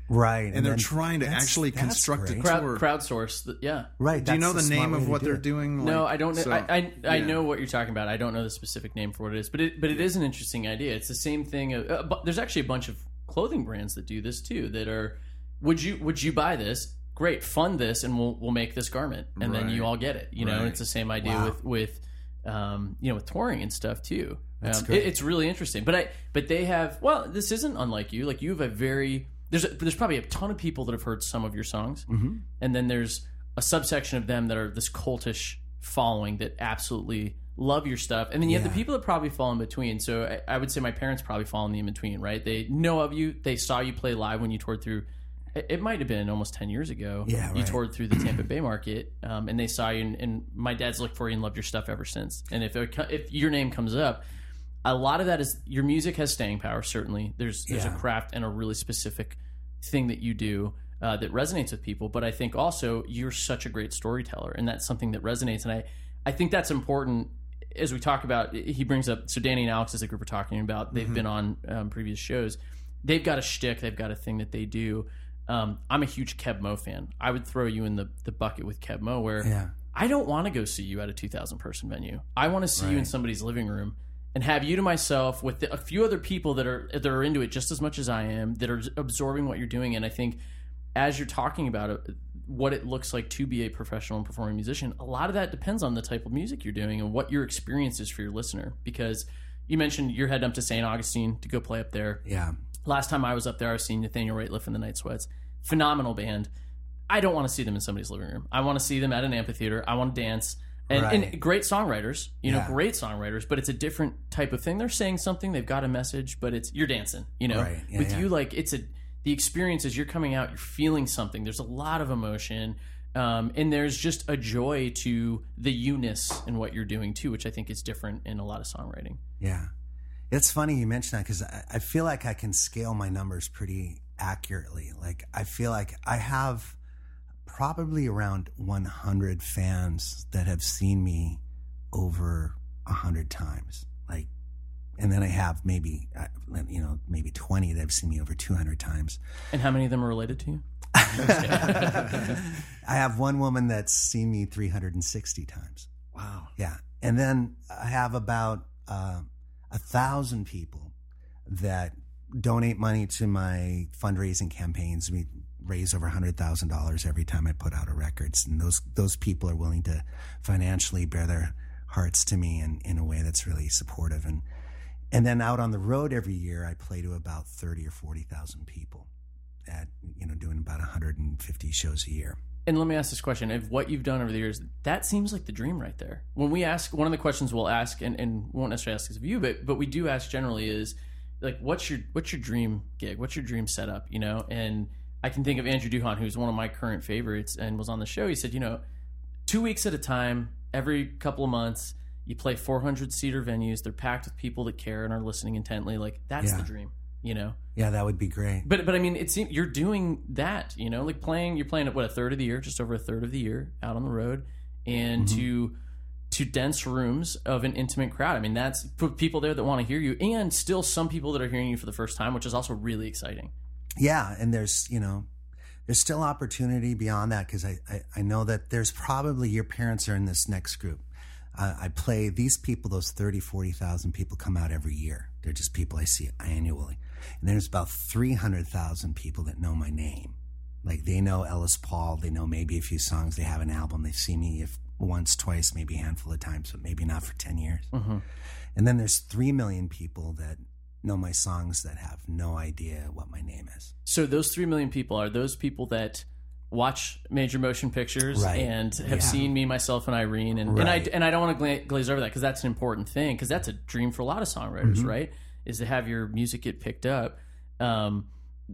Right.
And,
and
they're
then
trying to
that's-
actually
that's
construct
great.
a
Crowd,
tour.
crowdsource. The, yeah.
Right.
Do you
that's
know the,
smart
name
way
of
to
what
do
they're
it.
doing?
No,
Like,
I don't know.
so-
I I, I
yeah.
know what you're talking about. I don't know the specific name for what it is, but it but it is an interesting idea. It's the same thing. Uh, but there's actually a bunch of clothing brands that do this too. That are, would you would you buy this? Great, fund this, and we'll we'll make this garment, and then you
Right.
all get it. You know,
Right.
it's the same idea
Wow.
with with um, you know with touring and stuff too.
That's
um,
great.
it- it's really interesting. But I but they have well, this isn't unlike you. Like you have a very there's a, there's probably a ton of people that have heard some of your songs,
Mm-hmm.
and then there's a subsection of them that are this cultish following that absolutely love your stuff, and then you have
Yeah.
the people that probably fall in between. So I, I would say my parents probably fall in the in between, right? They know of you, they saw you play live when you toured through. It, it might have been almost ten years ago.
Yeah,
you
right.
toured through the Tampa Bay market, um, and they saw you. And, and my dad's looked for you and loved your stuff ever since. And if it, co- if your name comes up, a lot of that is your music has staying power. Certainly, there's there's
Yeah.
a craft and a really specific thing that you do uh, that resonates with people. But I think also you're such a great storyteller, and that's something that resonates. And I, I think that's important as we talk about. He brings up so Danny and Alex is the group we're talking about. They've
Mm-hmm.
been on um, previous shows. They've got a shtick. They've got a thing that they do. Um, I'm a huge Keb Mo fan. I would throw you in the the bucket with Keb Mo, where
Yeah.
I don't want to go see you at a two thousand person venue. I want to see you in
Right.
somebody's living room and have you to myself with a few other people that are that are into it just as much as I am, that are absorbing what you're doing. And I think as you're talking about it, what it looks like to be a professional and performing musician, a lot of that depends on the type of music you're doing and what your experience is for your listener. Because you mentioned you're heading up to Saint Augustine to go play up there.
Yeah.
Last time I was up there, I was seeing Nathaniel Rateliff and the Night Sweats. Phenomenal band. I don't want to see them in somebody's living room. I want to see them at an amphitheater. I want to dance. And,
Right.
and great songwriters, you know,
Yeah.
great songwriters, but it's a different type of thing. They're saying something, they've got a message, but it's you're dancing, you know.
Right. Yeah,
With
yeah.
you, like it's a the experience is you're coming out, you're feeling something. There's a lot of emotion, um, and there's just a joy to the you-ness in what you're doing too, which I think is different in a lot of songwriting.
Yeah. It's funny you mention that because I, I feel like I can scale my numbers pretty accurately. Like, I feel like I have probably around one hundred fans that have seen me over one hundred times. Like, and then I have maybe, uh, you know, maybe twenty that have seen me over two hundred times.
And how many of them are related to you?
I have one woman that's seen me three hundred sixty times.
Wow.
Yeah. And then I have about uh, a thousand people that donate money to my fundraising campaigns. We raise over one hundred thousand dollars every time I put out a record. And those those people are willing to financially bear their hearts to me in, in a way that's really supportive. And and then out on the road every year, I play to about thirty or forty thousand people at, you know, doing about one hundred fifty shows a year.
And let me ask this question. Of what you've done over the years, that seems like the dream right there. When we ask, one of the questions we'll ask, and, and we won't necessarily ask this of you, but but we do ask generally is, like, what's your what's your dream gig? What's your dream setup? You know? And I can think of Andrew Duhon, who's one of my current favorites and was on the show. He said, you know, two weeks at a time, every couple of months, you play four hundred seater venues. They're packed with people that care and are listening intently. Like, that's
Yeah.
the dream, you know?
Yeah, that would be great.
But but I mean, it seems you're doing that, you know, like playing. You're playing at what, a third of the year, just over a third of the year, out on the road, and
Mm-hmm.
to to dense rooms of an intimate crowd. I mean, that's for people there that want to hear you, and still some people that are hearing you for the first time, which is also really exciting.
Yeah, and there's, you know, there's still opportunity beyond that because I, I, I know that there's probably your parents are in this next group. Uh, I play these people, those thirty, forty thousand people come out every year. They're just people I see annually. And there's about three hundred thousand people that know my name. Like, they know Ellis Paul. They know maybe a few songs. They have an album. They see me if once, twice, maybe a handful of times, but maybe not for ten years.
Mm-hmm.
And then there's three million people that know my songs that have no idea what my name is.
So those three million people are those people that watch major motion pictures
Right.
and have
Yeah.
seen me, myself, and Irene, and, and I
Right.
and I don't want to gla- glaze over that because that's an important thing, because that's a dream for a lot of songwriters,
Mm-hmm.
right? Is to have your music get picked up. Um,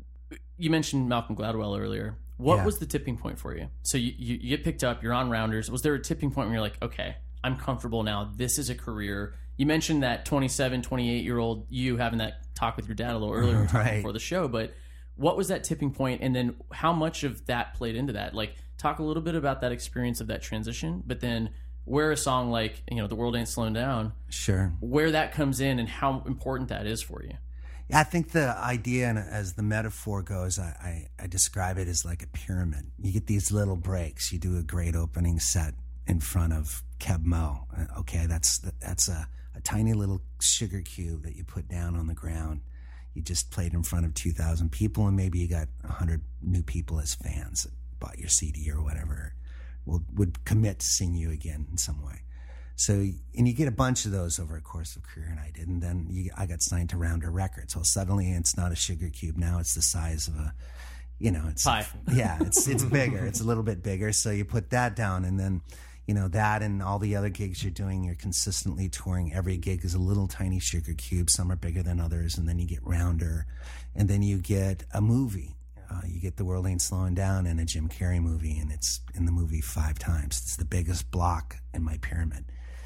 you mentioned Malcolm Gladwell earlier. What
Yeah.
was the tipping point for you? So you, you, you get picked up, you're on Rounders. Was there a tipping point where you're like, okay, I'm comfortable now. This is a career. You mentioned that twenty-seven, twenty-eight year old you having that talk with your dad a little earlier we were talking
Right.
before the show, but what was that tipping point, and then how much of that played into that? Like, talk a little bit about that experience of that transition, but then where a song like, you know, The World Ain't Slowing Down,
Sure.
where that comes in and how important that is for you.
I think the idea, and as the metaphor goes, I, I, I describe it as like a pyramid. You get these little breaks. You do a great opening set in front of Keb Mo. Okay, that's that's a, a tiny little sugar cube that you put down on the ground. You just played in front of two thousand people, and maybe you got one hundred new people as fans that bought your C D or whatever, will, would commit to seeing you again in some way. So, and you get a bunch of those over a course of career, and I did. And then you, I got signed to Rounder Records. Well, suddenly it's not a sugar cube. Now it's the size of a, you know, it's,
pie.
Yeah, it's, it's bigger. It's a little bit bigger. So you put that down, and then, you know, that and all the other gigs you're doing, you're consistently touring. Every gig is a little tiny sugar cube. Some are bigger than others. And then you get Rounder, and then you get a movie. Uh, you get The World Ain't Slowing Down and a Jim Carrey movie, and it's in the movie five times. It's the biggest block in my pyramid.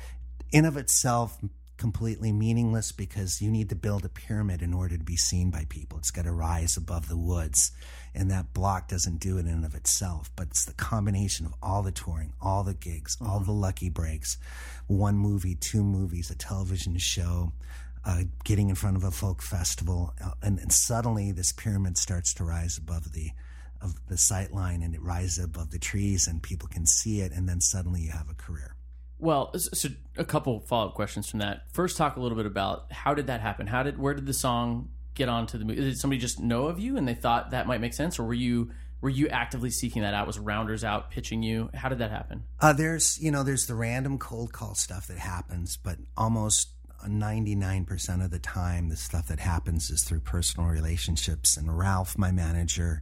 In of itself, completely meaningless, because you need to build a pyramid in order to be seen by people. It's got to rise above the woods, and that block doesn't do it in and of itself, but it's the combination of all the touring, all the gigs, all the lucky breaks, one movie, two movies, a television show, uh, getting in front of a folk festival, uh, and, and suddenly this pyramid starts to rise above the of the sight line, and it rises above the trees, and people can see it, and then suddenly you have a career.
Well, so a couple follow-up questions from that. First, talk a little bit about how did that happen? How did where did the song get onto the movie? Did somebody just know of you and they thought that might make sense, or were you were you actively seeking that out? Was Rounders out pitching you? How did that happen?
Uh, there's you know there's the random cold call stuff that happens, but almost ninety-nine percent of the time, the stuff that happens is through personal relationships. And Ralph, my manager,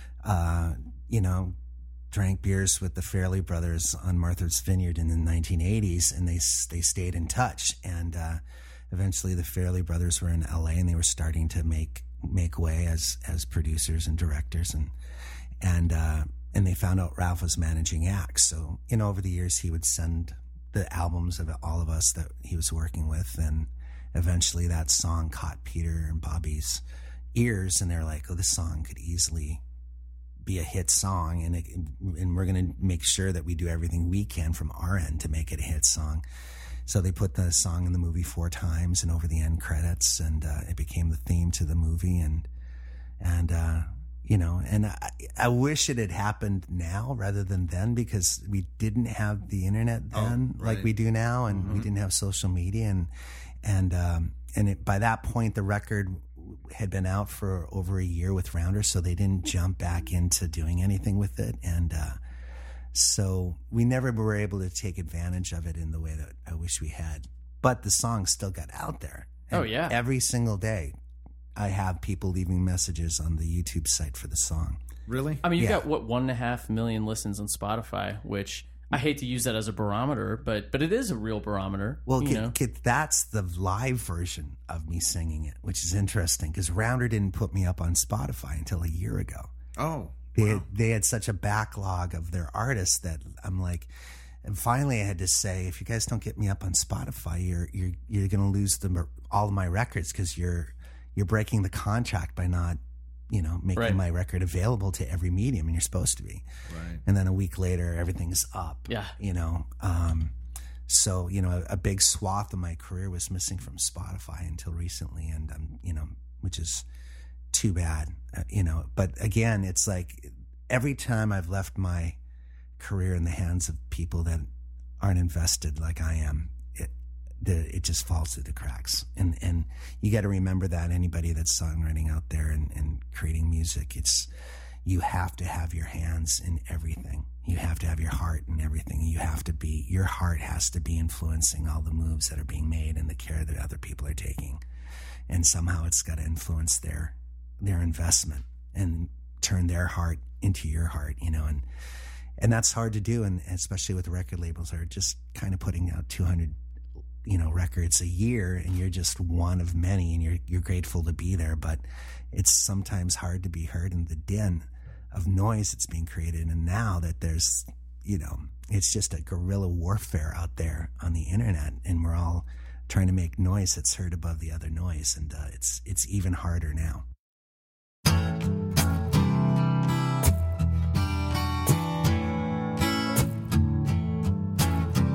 uh, you know. drank beers with the Fairley brothers on Martha's Vineyard in the nineteen eighties, and they they stayed in touch. And uh, eventually, the Fairley brothers were in L A, and they were starting to make make way as as producers and directors, and and uh, and they found out Ralph was managing acts. So, you know, over the years, he would send the albums of all of us that he was working with, and eventually, that song caught Peter and Bobby's ears, and they're like, "Oh, this song could easily be a hit song, and it, and we're going to make sure that we do everything we can from our end to make it a hit song." So they put the song in the movie four times and over the end credits, and uh, it became the theme to the movie. And and uh, you know, and I, I wish it had happened now rather than then, because we didn't have the internet then
oh, right.
like we do now, and
mm-hmm.
we didn't have social media, and and um, and it, by that point the record had been out for over a year with Rounder, so they didn't jump back into doing anything with it. And uh, so we never were able to take advantage of it in the way that I wish we had. But the song still got out there. And
oh, yeah.
Every single day, I have people leaving messages on the YouTube site for the song.
Really?
I mean, you've
Yeah.
got, what, one and a half million listens on Spotify, which I hate to use that as a barometer, but but it is a real barometer.
Well,
you
kid,
know?
kid, that's the live version of me singing it, which is interesting, because Rounder didn't put me up on Spotify until a year ago.
Oh,
They
wow.
had, they had such a backlog of their artists that I'm like, and finally I had to say, if you guys don't get me up on Spotify, you're you're you're going to lose the all of my records, because you're you're breaking the contract by not, you know, making
Right.
my record available to every medium, and you're supposed to be.
Right.
And then a week later, everything's up.
Yeah.
You know, um, so you know, a, a big swath of my career was missing from Spotify until recently, and um, you know, which is too bad. Uh, you know, but again, it's like every time I've left my career in the hands of people that aren't invested like I am, it the, it just falls through the cracks. And and you got to remember that, anybody that's songwriting out there and, and creating music, it's you have to have your hands in everything. You have to have your heart in everything. You have to be your heart has to be influencing all the moves that are being made and the care that other people are taking. And somehow it's got to influence their their investment and turn their heart into your heart, you know, and and that's hard to do, and especially with record labels that are just kind of putting out two hundred, you know, records a year, and you're just one of many, and you're you're grateful to be there, but it's sometimes hard to be heard in the din of noise that's being created. And now that there's, you know, it's just a guerrilla warfare out there on the internet, and we're all trying to make noise that's heard above the other noise, and uh, it's it's even harder now.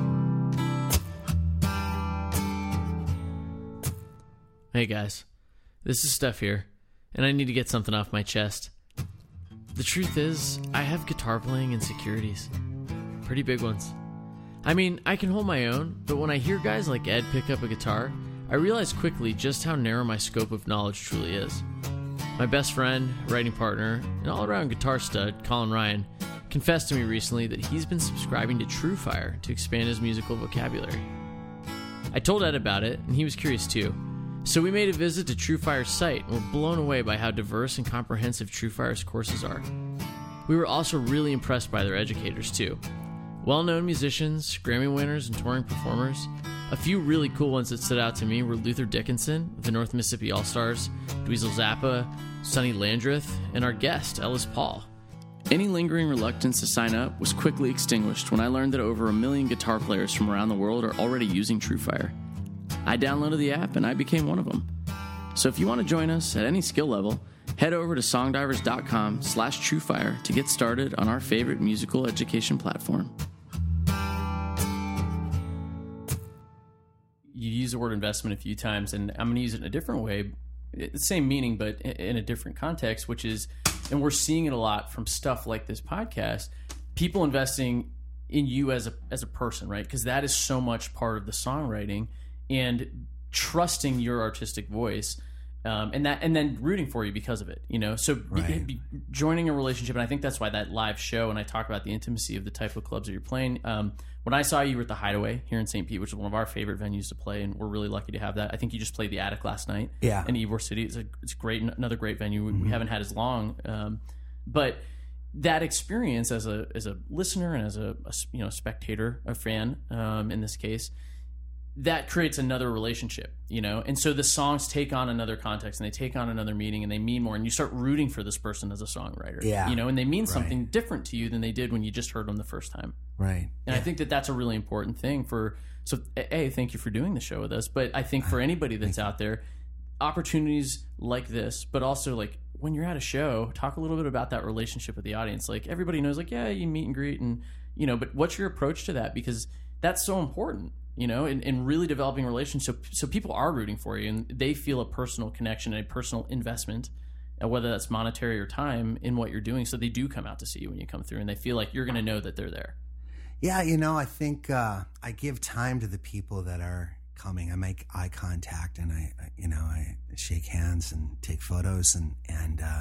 Hey guys, This is Steph here, and I need to get something off my chest. The truth is, I have guitar playing insecurities. Pretty big ones. I mean, I can hold my own, but when I hear guys like Ed pick up a guitar, I realize quickly just how narrow my scope of knowledge truly is. My best friend, writing partner, and all-around guitar stud, Colin Ryan, confessed to me recently that he's been subscribing to TrueFire to expand his musical vocabulary. I told Ed about it, and he was curious too. So we made a visit to TrueFire's site and were blown away by how diverse and comprehensive TrueFire's courses are. We were also really impressed by their educators too. Well-known musicians, Grammy winners, and touring performers. A few really cool ones that stood out to me were Luther Dickinson of the North Mississippi All-Stars, Dweezil Zappa, Sonny Landreth, and our guest, Ellis Paul. Any lingering reluctance to sign up was quickly extinguished when I learned that over a million guitar players from around the world are already using TrueFire. I downloaded the app and I became one of them. So if you want to join us at any skill level, head over to songdivers.com slash TrueFire to get started on our favorite musical education platform. You use the word investment a few times, and I'm going to use it in a different way. The same meaning, but in a different context, which is, and we're seeing it a lot from stuff like this podcast, people investing in you as a as a person, right? Because that is so much part of the songwriting, and trusting your artistic voice, um, and that, and then rooting for you because of it, you know. So
Right.
be, be joining a relationship, and I think that's why that live show, and I talk about the intimacy of the type of clubs that you're playing. Um, when I saw you were at the Hideaway here in Saint Pete, which is one of our favorite venues to play, and we're really lucky to have that. I think you just played the Attic last night,
Yeah.
in Ybor City. It's a it's great, another great venue. We,
Mm-hmm.
we haven't had as long, um, but that experience as a as a listener and as a, a you know spectator, a fan, um, in this case, that creates another relationship, you know? And so the songs take on another context, and they take on another meaning, and they mean more, and you start rooting for this person as a songwriter,
Yeah.
you know, and they mean
Right.
something different to you than they did when you just heard them the first time.
Right.
And I think that that's a really important thing for, so A, thank you for doing the show with us, but I think for anybody that's out there, opportunities like this, but also like when you're at a show, talk a little bit about that relationship with the audience. Like everybody knows, like, yeah, you meet and greet, and, you know, but what's your approach to that? Because that's so important. You know, in, in really developing relationships, so, so people are rooting for you, and they feel a personal connection, a personal investment, uh, whether that's monetary or time, in what you're doing. So they do come out to see you when you come through, and they feel like you're going to know that they're there.
Yeah, you know, I think uh, I give time to the people that are coming. I make eye contact, and I, I you know, I shake hands and take photos, and and uh,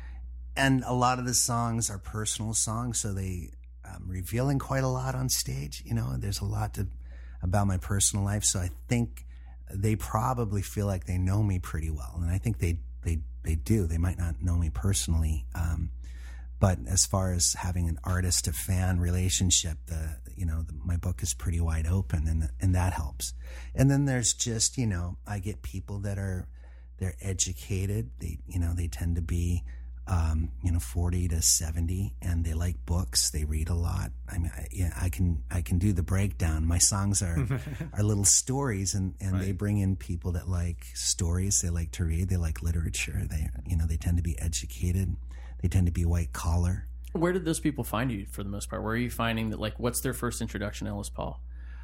and a lot of the songs are personal songs, so they um, revealing quite a lot on stage. You know, there's a lot to about my personal life, so I think they probably feel like they know me pretty well, and I think they they they do. They might not know me personally, um, but as far as having an artist to fan relationship, the you know the, my book is pretty wide open, and and that helps. And then there's just you know I get people that are they're educated. They you know they tend to be um, you know forty to seventy, and they like books. They read a lot. I mean, I, yeah, I can I can do the breakdown. My songs are are little stories, and, and
Right.
they bring in people that like stories. They like to read. They like literature. They you know they tend to be educated. They tend to be white collar.
Where did those people find you for the most part? Where are you finding that, like, what's their first introduction to Ellis Paul?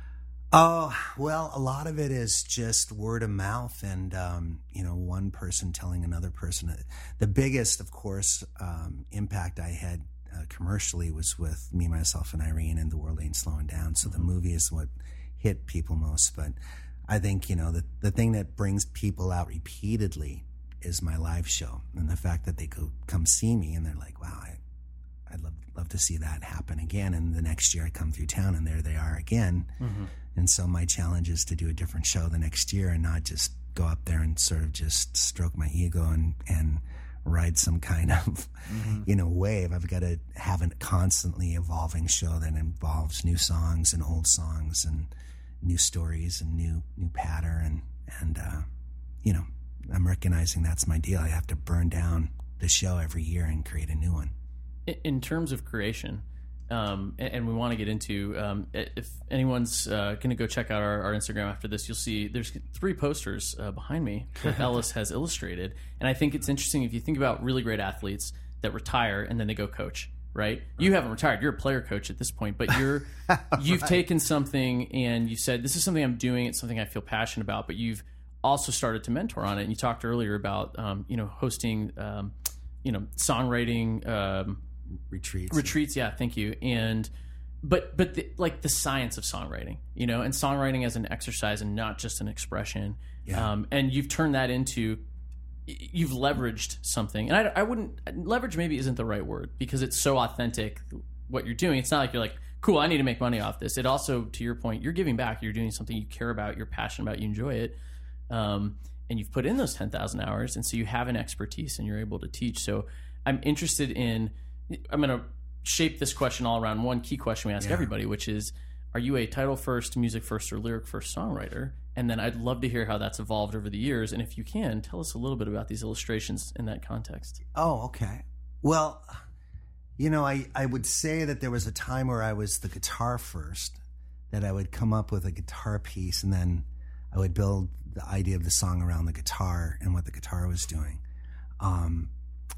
Oh, well, a lot of it is just word of mouth, and, um, you know, one person telling another person. The biggest, of course, um, impact I had uh, commercially was with Me, Myself, and Irene and The World Ain't Slowing Down. So the movie is what hit people most. But I think, you know, the, the thing that brings people out repeatedly is my live show, and the fact that they go come see me and they're like, wow, I, I'd love, love to see that happen again. And the next year I come through town and there they are again. Mm-hmm. And so my challenge is to do a different show the next year and not just go up there and sort of just stroke my ego and, and ride some kind of, mm-hmm. you know, wave. I've got to have a constantly evolving show that involves new songs and old songs and new stories and new, new pattern. And, and uh, you know, I'm recognizing that's my deal. I have to burn down the show every year and create a new one.
In terms of creation, um, and, and we want to get into, um, if anyone's uh, going to go check out our, our Instagram after this, you'll see there's three posters uh, behind me that Ellis has illustrated. And I think it's interesting if you think about really great athletes that retire and then they go coach, right? You haven't retired. You're a player coach at this point, but you're, you've taken something and you said, this is something I'm doing. It's something I feel passionate about, but you've also started to mentor on it. And you talked earlier about, um, you know, hosting, um, you know, songwriting um,
retreats.
Retreats, yeah, thank you. And but but the, like the science of songwriting, you know, and songwriting as an exercise and not just an expression.
Yeah.
Um, and you've turned that into, you've leveraged something. And I, I wouldn't, leverage maybe isn't the right word because it's so authentic what you're doing. It's not like you're like, cool, I need to make money off this. It also, to your point, you're giving back. You're doing something you care about, you're passionate about, you enjoy it. Um, and you've put in those ten thousand hours. And so you have an expertise and you're able to teach. So I'm interested in, I'm going to shape this question all around one key question we ask
Yeah.
everybody, which is, are you a title first, music first, or lyric first songwriter? And then I'd love to hear how that's evolved over the years. And if you can, tell us a little bit about these illustrations in that context.
Oh, okay. Well, you know, I, I would say that there was a time where I was the guitar first, that I would come up with a guitar piece and then I would build the idea of the song around the guitar and what the guitar was doing. Um,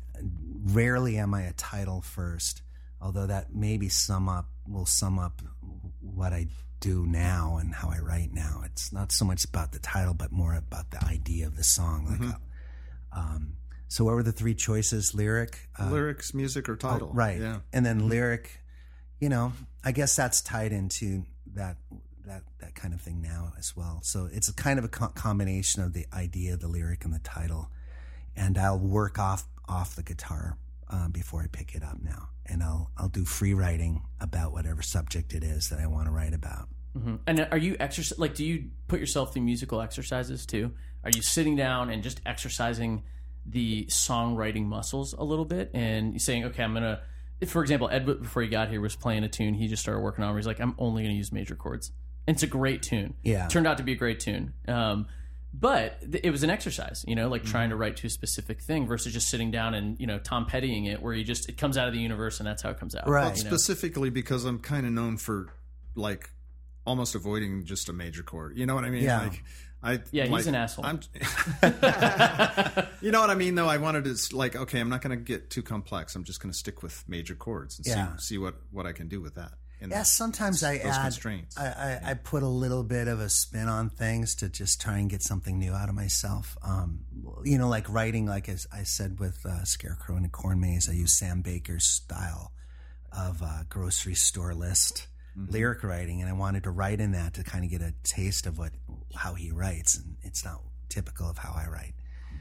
rarely am I a title first, although that maybe sum up will sum up what I do now and how I write now. It's not so much about the title, but more about the idea of the song. Like,
Mm-hmm.
a, um, so what were the three choices? Lyric, uh,
Lyrics, music, or title.
oh, right?
Yeah.
And then lyric. You know, I guess that's tied into that that that kind of thing now as well. So it's a kind of a co- combination of the idea, the lyric, and the title. And I'll work off off the guitar uh, before I pick it up now. And I'll I'll do free writing about whatever subject it is that I want to write about.
Mm-hmm. And are you exercise like? Do you put yourself through musical exercises too? Are you sitting down and just exercising the songwriting muscles a little bit, and saying, "Okay, I'm gonna." For example, Ed before he got here was playing a tune he just started working on. Where he's like, "I'm only gonna use major chords." And it's a great tune.
Yeah,
it turned out to be a great tune. Um, But it was an exercise, you know, like
Mm-hmm.
trying to write to a specific thing versus just sitting down and, you know, Tom Pettying it, where you just, it comes out of the universe and that's how it comes out.
Right.
Well,
you know?
specifically because I'm kind of known for like almost avoiding just a major chord. You know what I mean?
Yeah.
Like, I,
Yeah, he's
like,
an asshole.
I'm, you know what I mean? Though I wanted to s- like, okay, I'm not going to get too complex. I'm just going to stick with major chords and
Yeah.
see see what what I can do with that. And
Yeah, sometimes I
those
add,
constraints.
I, I, I put a little bit of a spin on things to just try and get something new out of myself. Um, you know, like writing, like as I said with uh, Scarecrow and a Corn Maze, I use Sam Baker's style of uh, grocery store list
Mm-hmm.
lyric writing, and I wanted to write in that to kind of get a taste of what how he writes, and it's not typical of how I write.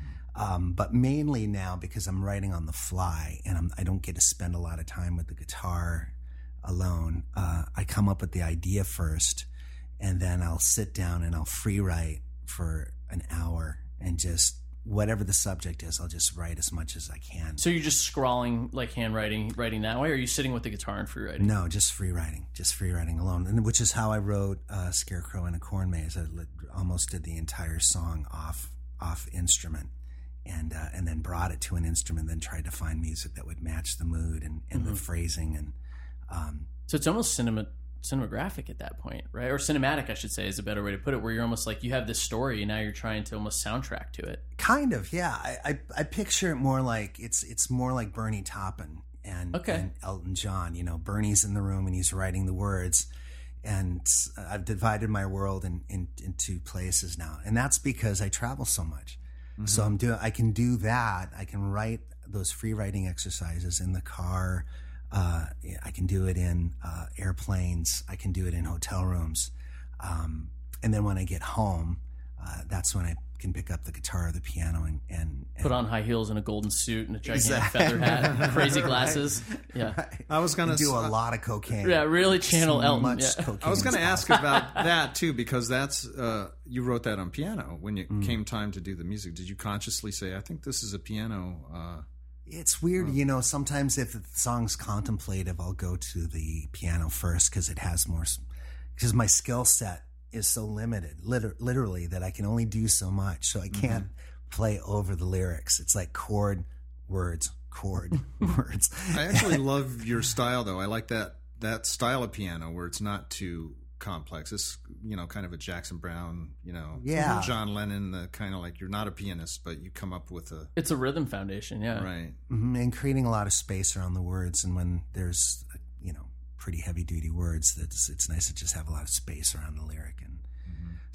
Um, but mainly now because I'm writing on the fly, and I'm, I don't get to spend a lot of time with the guitar alone. Uh, I come up with the idea first, and then I'll sit down and I'll free write for an hour, and just whatever the subject is, I'll just write as much as I can.
So you're just scrawling, like handwriting, writing that way, or are you sitting with the guitar and free writing?
No, just free writing, just free writing alone, and which is how I wrote uh, "Scarecrow in a Corn Maze." I lit, almost did the entire song off off instrument, and uh, and then brought it to an instrument, then tried to find music that would match the mood and, and
Mm-hmm.
the phrasing, and um,
So it's almost cinema, cinematographic at that point, right? Or cinematic, I should say, is a better way to put it, where you're almost like you have this story and now you're trying to almost soundtrack to it.
kind of, yeah. I, I I picture it more like it's it's more like Bernie Taupin and,
Okay.
and Elton John. You know, Bernie's in the room and he's writing the words, and I've divided my world in, in, in two places now, and that's because I travel so much. So I'm doing. I can do that. I can write those free writing exercises in the car. Uh, I can do it in uh, airplanes. I can do it in hotel rooms. Um, and then when I get home, uh, that's when I can pick up the guitar or the piano and, and, and
Put on high heels and a golden suit and a gigantic
Exactly.
feather hat, crazy glasses. Yeah,
I was going
and
to
do a lot of cocaine.
yeah, really channel
So
Elton.
much
Yeah.
cocaine
I was going to
as
ask about that too, because that's uh, you wrote that on piano when it
Mm.
came time to do the music. Did you consciously say, "I think this is a piano"? Uh,
It's weird, you know, sometimes if the song's contemplative, I'll go to the piano first because it has more, because my skill set is so limited, liter- literally, that I can only do so much. So I can't
Mm-hmm.
play over the lyrics. It's like chord, words, chord, words.
I actually love your style, though. I like that that style of piano where it's not too complex. It's, you know, kind of a Jackson Brown, you know,
Yeah.
John Lennon, the kind of like you're not a pianist, but you come up with a
It's a rhythm foundation. Yeah,
right.
Mhm, and creating a lot of space around the words. And when there's, you know, pretty heavy duty words, that's it's nice to just have a lot of space around the lyric. And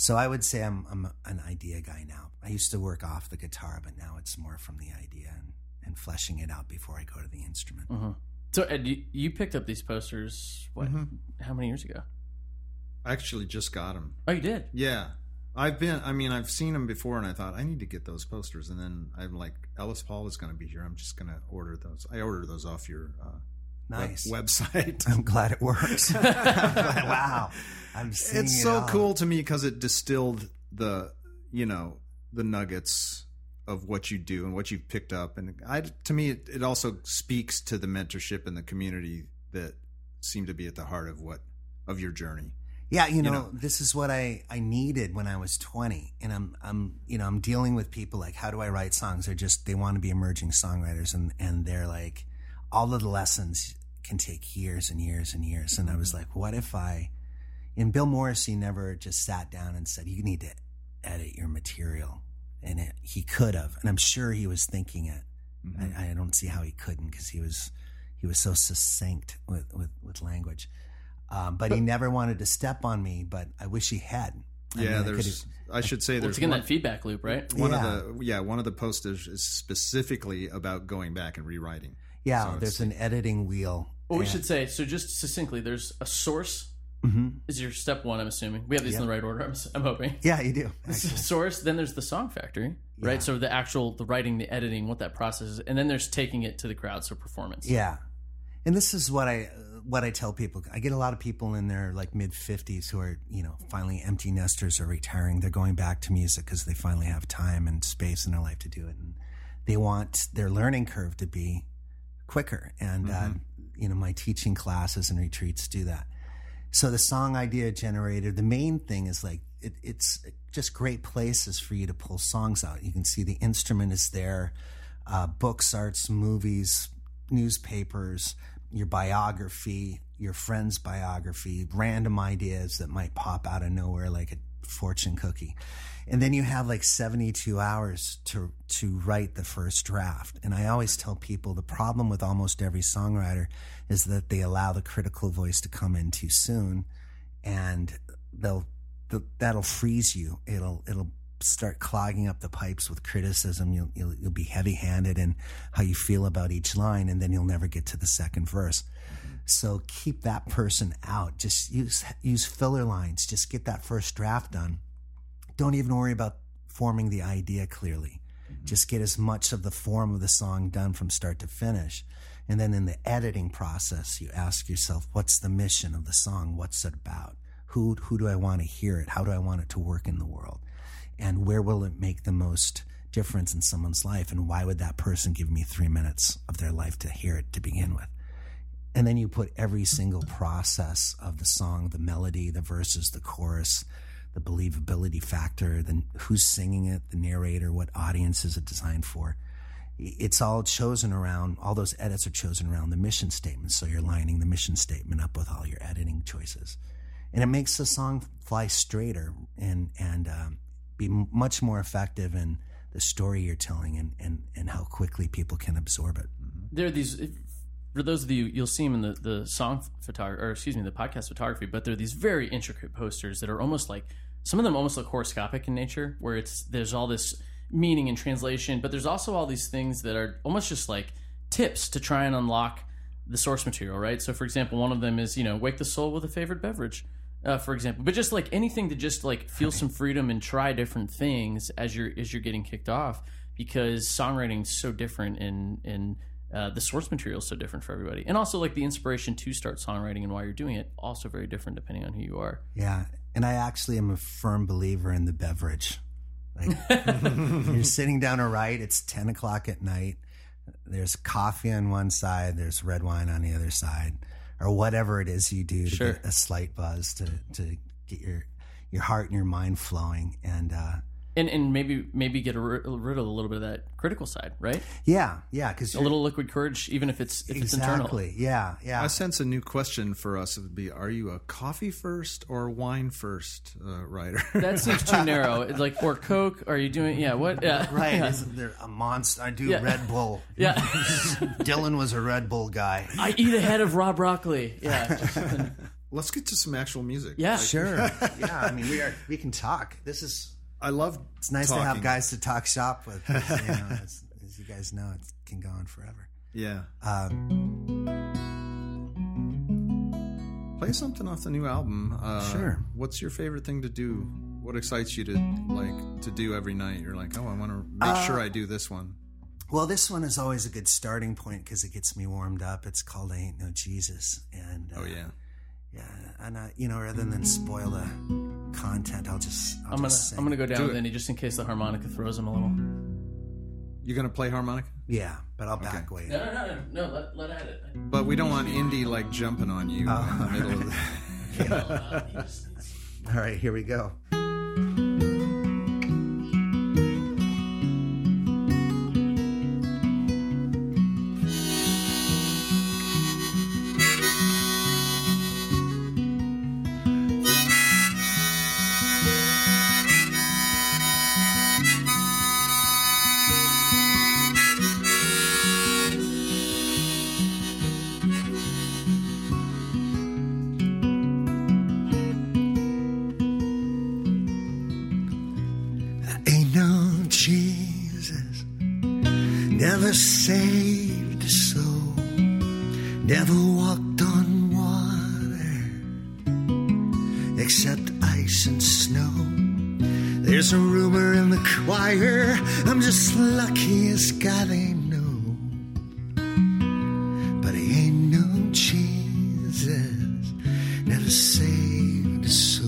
So I would say I'm I'm an idea guy now. I used to work off the guitar, but now it's more from the idea and, and fleshing it out before I go to the instrument.
Mm-hmm. So Ed, you, you picked up these posters, what,
Mm-hmm.
how many years ago?
I actually just got them.
Oh, you did?
Yeah. I've been, I mean, I've seen them before, and I thought, I need to get those posters. And then I'm like, Ellis Paul is going to be here. I'm just going to order those. I ordered those off your uh,
Nice
web- website.
I'm glad it works. I'm glad- wow. I'm seeing
It's
it
so
all.
cool to me because it distilled the, you know, the nuggets of what you do and what you've picked up. And I, to me, it, it also speaks to the mentorship and the community that seem to be at the heart of what, of your journey.
Yeah, you know,
know?
this is what I, I needed when I was twenty, and I'm I'm you know I'm dealing with people like, how do I write songs? They're just they want to be emerging songwriters, and and they're like, all of the lessons can take years and years and years. And I was like, what if I? And Bill Morrissey never just sat down and said, you need to edit your material, and it, he could have, and I'm sure he was thinking it.
Mm-hmm.
I, I don't see how he couldn't, because he was he was so succinct with with, with language. Um, but, but he never wanted to step on me, but I wish he had. I
Yeah,
mean,
there's. I, I should say
Well,
there's
it's again
one,
that feedback loop, right?
one
Yeah.
of the yeah one of the posters is specifically about going back and rewriting.
Yeah,
So
there's
it's-
an editing wheel.
Well, we
and-
should say, so just succinctly, there's a source
Mhm.
is your step one, I'm assuming. We have these
Yep.
in the right order, I'm, I'm hoping.
Yeah, you do. actually.
Source, then there's the song factory, right?
Yeah.
So the actual, the writing, the editing, what that process is. And then there's taking it to the crowd, so performance.
Yeah, and this is what I what I tell people. I get a lot of people in their like mid fifties who are, you know, finally empty nesters or retiring. They're going back to music because they finally have time and space in their life to do it, and they want their learning curve to be quicker. And uh, you know, my teaching classes and retreats do that. So the song idea generator, the main thing is like it, it's just great places for you to pull songs out. You can see the instrument is there, uh, books, arts, movies, newspapers, your biography, your friend's biography, random ideas that might pop out of nowhere like a fortune cookie. And then you have like seventy-two hours to to write the first draft. And I always tell people the problem with almost every songwriter is that they allow the critical voice to come in too soon, and they'll that'll freeze you. It'll it'll start clogging up the pipes with criticism. You'll you'll, you'll be heavy-handed in how you feel about each line, and then you'll never get to the second verse. So keep that person out. Just use use filler lines. Just get that first draft done. Don't even worry about forming the idea clearly. Mm-hmm. Just get as much of the form of the song done from start to finish. And then in the editing process, you ask yourself, what's the mission of the song? What's it about? Who who do I want to hear it? How do I want it to work in the world? And where will it make the most difference in someone's life? And why would that person give me three minutes of their life to hear it to begin with? And then you put every single process of the song, the melody, the verses, the chorus, the believability factor, then who's singing it, the narrator, what audience is it designed for. It's all chosen around, all those edits are chosen around the mission statement. So you're lining the mission statement up with all your editing choices. And it makes the song fly straighter and, and um, be much more effective in the story you're telling and, and, and how quickly people can absorb it.
There are these, for those of you, you'll see them in the, the song photography, or excuse me, the podcast photography, but there are these very intricate posters that are almost like, some of them almost look horoscopic in nature, where it's there's all this meaning and translation, but there's also all these things that are almost just like tips to try and unlock the source material, right? So for example, one of them is, you know, wake the soul with a favorite beverage, uh, for example, but just like anything to just like feel some freedom and try different things as you're, as you're getting kicked off, because songwriting is so different and, and uh, the source material is so different for everybody. And also like the inspiration to start songwriting and why you're doing it, also very different depending on who you are.
Yeah. And I actually am a firm believer in the beverage. Like, you're sitting down to write, it's ten o'clock at night. There's coffee on one side, there's red wine on the other side, or whatever it is you do to
Sure.
get a slight buzz, to, to get your, your heart and your mind flowing. And, uh,
And and maybe maybe get a, rid of a little bit of that critical side, right?
yeah, yeah. Cause
A little liquid courage, even if it's if it's internal.
exactly. Yeah. Yeah.
I sense a new question for us would be: are you a coffee first or wine first uh, writer?
That seems too narrow. It's like, or Coke? Are you doing? Yeah. What? Yeah.
Right.
Yeah.
Isn't there a monster? I do
Yeah.
Red Bull.
Yeah.
Dylan was a Red Bull guy.
I eat ahead of Rob Broccoli. Yeah.
let's get to some actual music.
Yeah,
Like,
Sure. Yeah, I mean, we are. We can talk. This is.
I love.
It's nice
talking.
to have guys to talk shop with. 'Cause, you know, as, as you guys know, it can go on forever.
Yeah.
Um,
Play something off the new album. Uh,
Sure.
What's your favorite thing to do? What excites you to like to do every night? You're like, oh, I want to make
Uh,
sure I do this one.
well, this one is always a good starting point because it gets me warmed up. It's called "I Ain't No Jesus," and uh,
Oh yeah.
yeah, and uh, you know, rather than spoil the content, I'll just I'll
I'm gonna
just sing.
I'm gonna go down
Do
with
it.
Indy just in case the harmonica throws him a little.
You gonna play harmonica?
Yeah, but I'll back away.
No, no, no, no. Let let at it.
But we don't want Indy like jumping on you
Oh.
in the middle of the.
All right, here we go. Ain't no Jesus, never saved a soul, never walked on water, except ice and snow. There's a rumor in the choir, I'm just luckiest guy they know, but he ain't no Jesus, never saved a soul.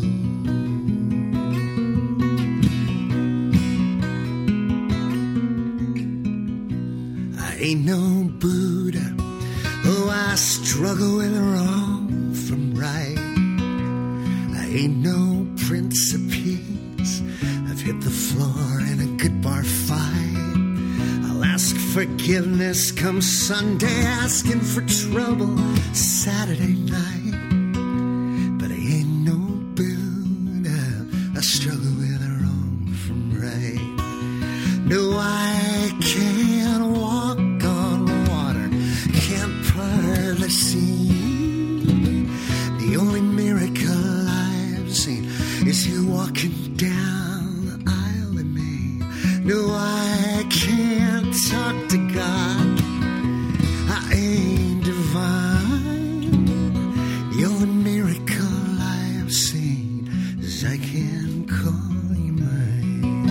I ain't no Buddha. Oh, I struggle with wrong from right. I ain't no Prince of Peace. I've hit the floor in a good bar fight. I'll ask forgiveness come Sunday, asking for trouble Saturday night. But I ain't no Buddha. I struggle with wrong from right. No, I can't walk on water, can't part the sea. The only miracle I've seen is you walking down the aisle to me. No, I can't talk to God, I ain't divine. The only miracle I've seen is I can call you mine.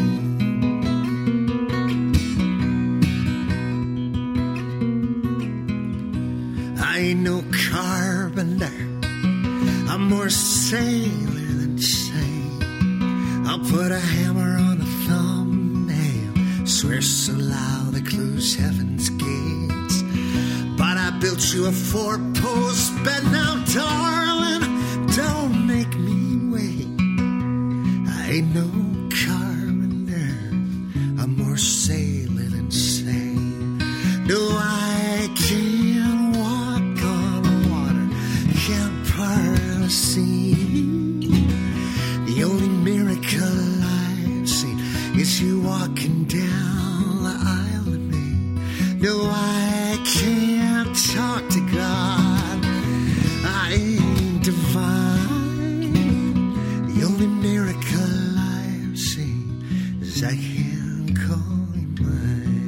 I ain't no carpenter, I'm more sailor than saint. I'll put a hammer on a thumbnail, swear so loud it clues heaven's gates. But I built you a four-post bed now, darling, don't make me wait. I ain't no carpenter, I'm more sailor than saint. No, I can't walk on water, can't part the sea. The only miracle I've seen is you walking down the aisle with me. No, I can't talk to God, I ain't divine. The only miracle I've seen is I can call him mine.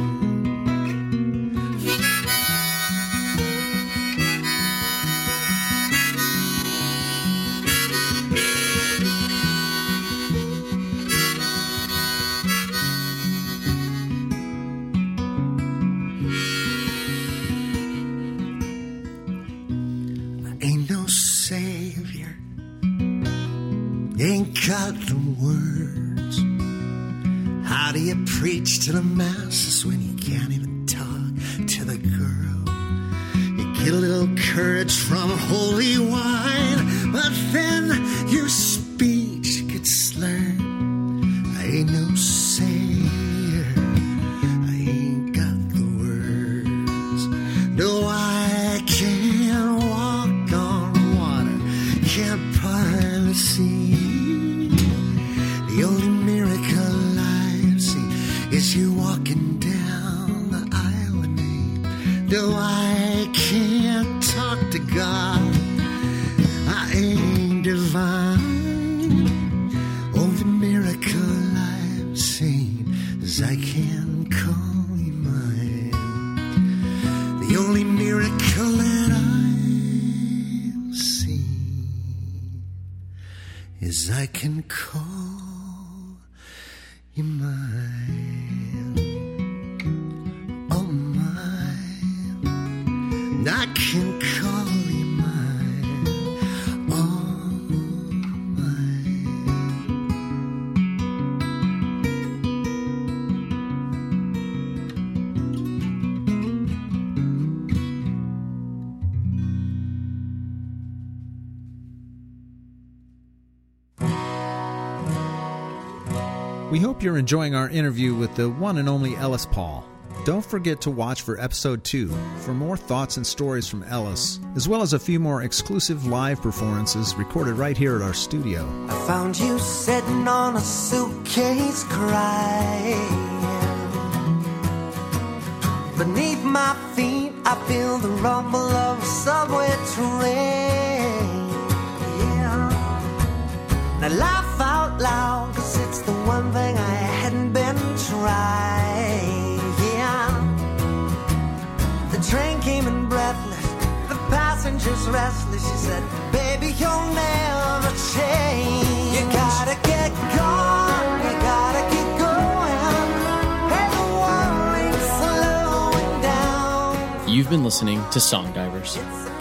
Ain't no savior, ain't got the words. How do you preach to the masses when you can't even talk to the girl? You get a little courage from holy wine, but then your speech gets slurred. I ain't no savior, I ain't got the words. No, I can't walk on water, can't part the sea. The only miracle I've seen is you walking down the aisle with me. No, I can't talk to God,
as I can call you mine. Oh, mine. I can call you mine. Oh, mine.
We hope you're enjoying our interview with the one and only Ellis Paul. Don't forget to watch for episode two for more thoughts and stories from Ellis, as well as a few more exclusive live performances recorded right here at our studio.
I found you sitting on a suitcase crying. Beneath my feet, I feel the rumble of a subway train. Yeah. And I laugh out loud, cause it's the one thing I hadn't been trying. Yeah. The train came in breathless, the passengers restless. She said, baby, you'll never change. You gotta get going, you gotta keep going. Hey, the world ain't slowing down.
You've been listening to Song Divers.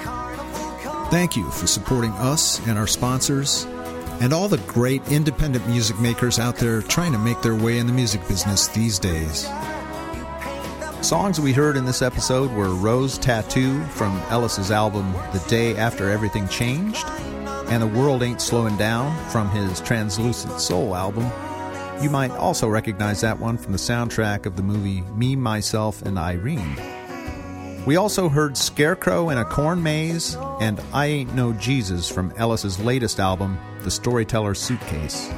Thank you for supporting us and our sponsors, and all the great independent music makers out there trying to make their way in the music business these days. Songs we heard in this episode were Rose Tattoo from Ellis's album The Day After Everything Changed, and The World Ain't Slowing Down from his Translucent Soul album. You might also recognize that one from the soundtrack of the movie Me, Myself, and Irene. We also heard Scarecrow in a Corn Maze and I Ain't No Jesus from Ellis's latest album, The Storyteller's Suitcase.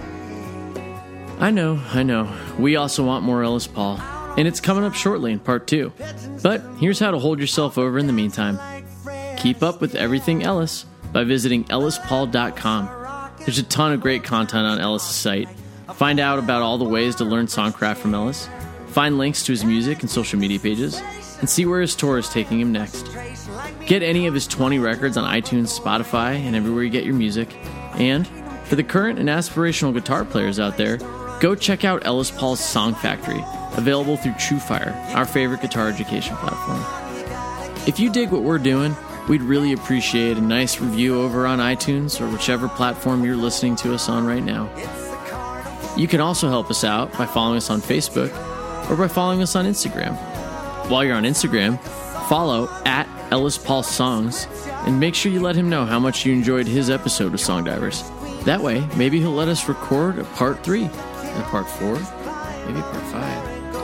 I know, I know. We also want more Ellis Paul, and it's coming up shortly in part two. But here's how to hold yourself over in the meantime. Keep up with everything Ellis by visiting ellis paul dot com. There's a ton of great content on Ellis' site. Find out about all the ways to learn songcraft from Ellis, find links to his music and social media pages, and see where his tour is taking him next. Get any of his twenty records on iTunes, Spotify, and everywhere you get your music. And for the current and aspirational guitar players out there, go check out Ellis Paul's Song Factory, available through TrueFire, our favorite guitar education platform. If you dig what we're doing, we'd really appreciate a nice review over on iTunes or whichever platform you're listening to us on right now. You can also help us out by following us on Facebook or by following us on Instagram. While you're on Instagram, follow at Ellis Paul Songs and make sure you let him know how much you enjoyed his episode of Song Divers. That way, maybe he'll let us record a part three, and part four, maybe part five.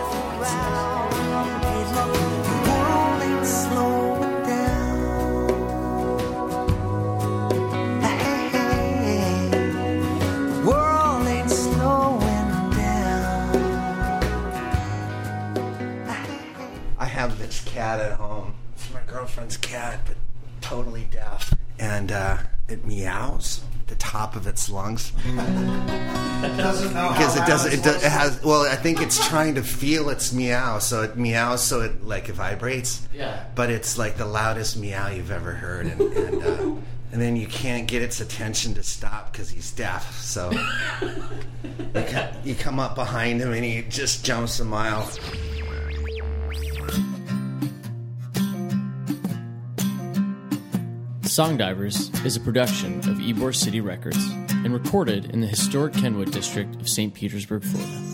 This cat at home. It's my girlfriend's cat, but totally deaf. And uh, it meows at the top of its lungs. It doesn't know because it doesn't. It, does, it has. Well, I think it's trying to feel its meow, so it meows, so it like it vibrates. Yeah. But it's like the loudest meow you've ever heard, and and, uh, and then you can't get its attention to stop because he's deaf. So you, come, you come up behind him, and he just jumps a mile.
Song Divers is a production of Ybor City Records and recorded in the historic Kenwood district of Saint Petersburg, Florida.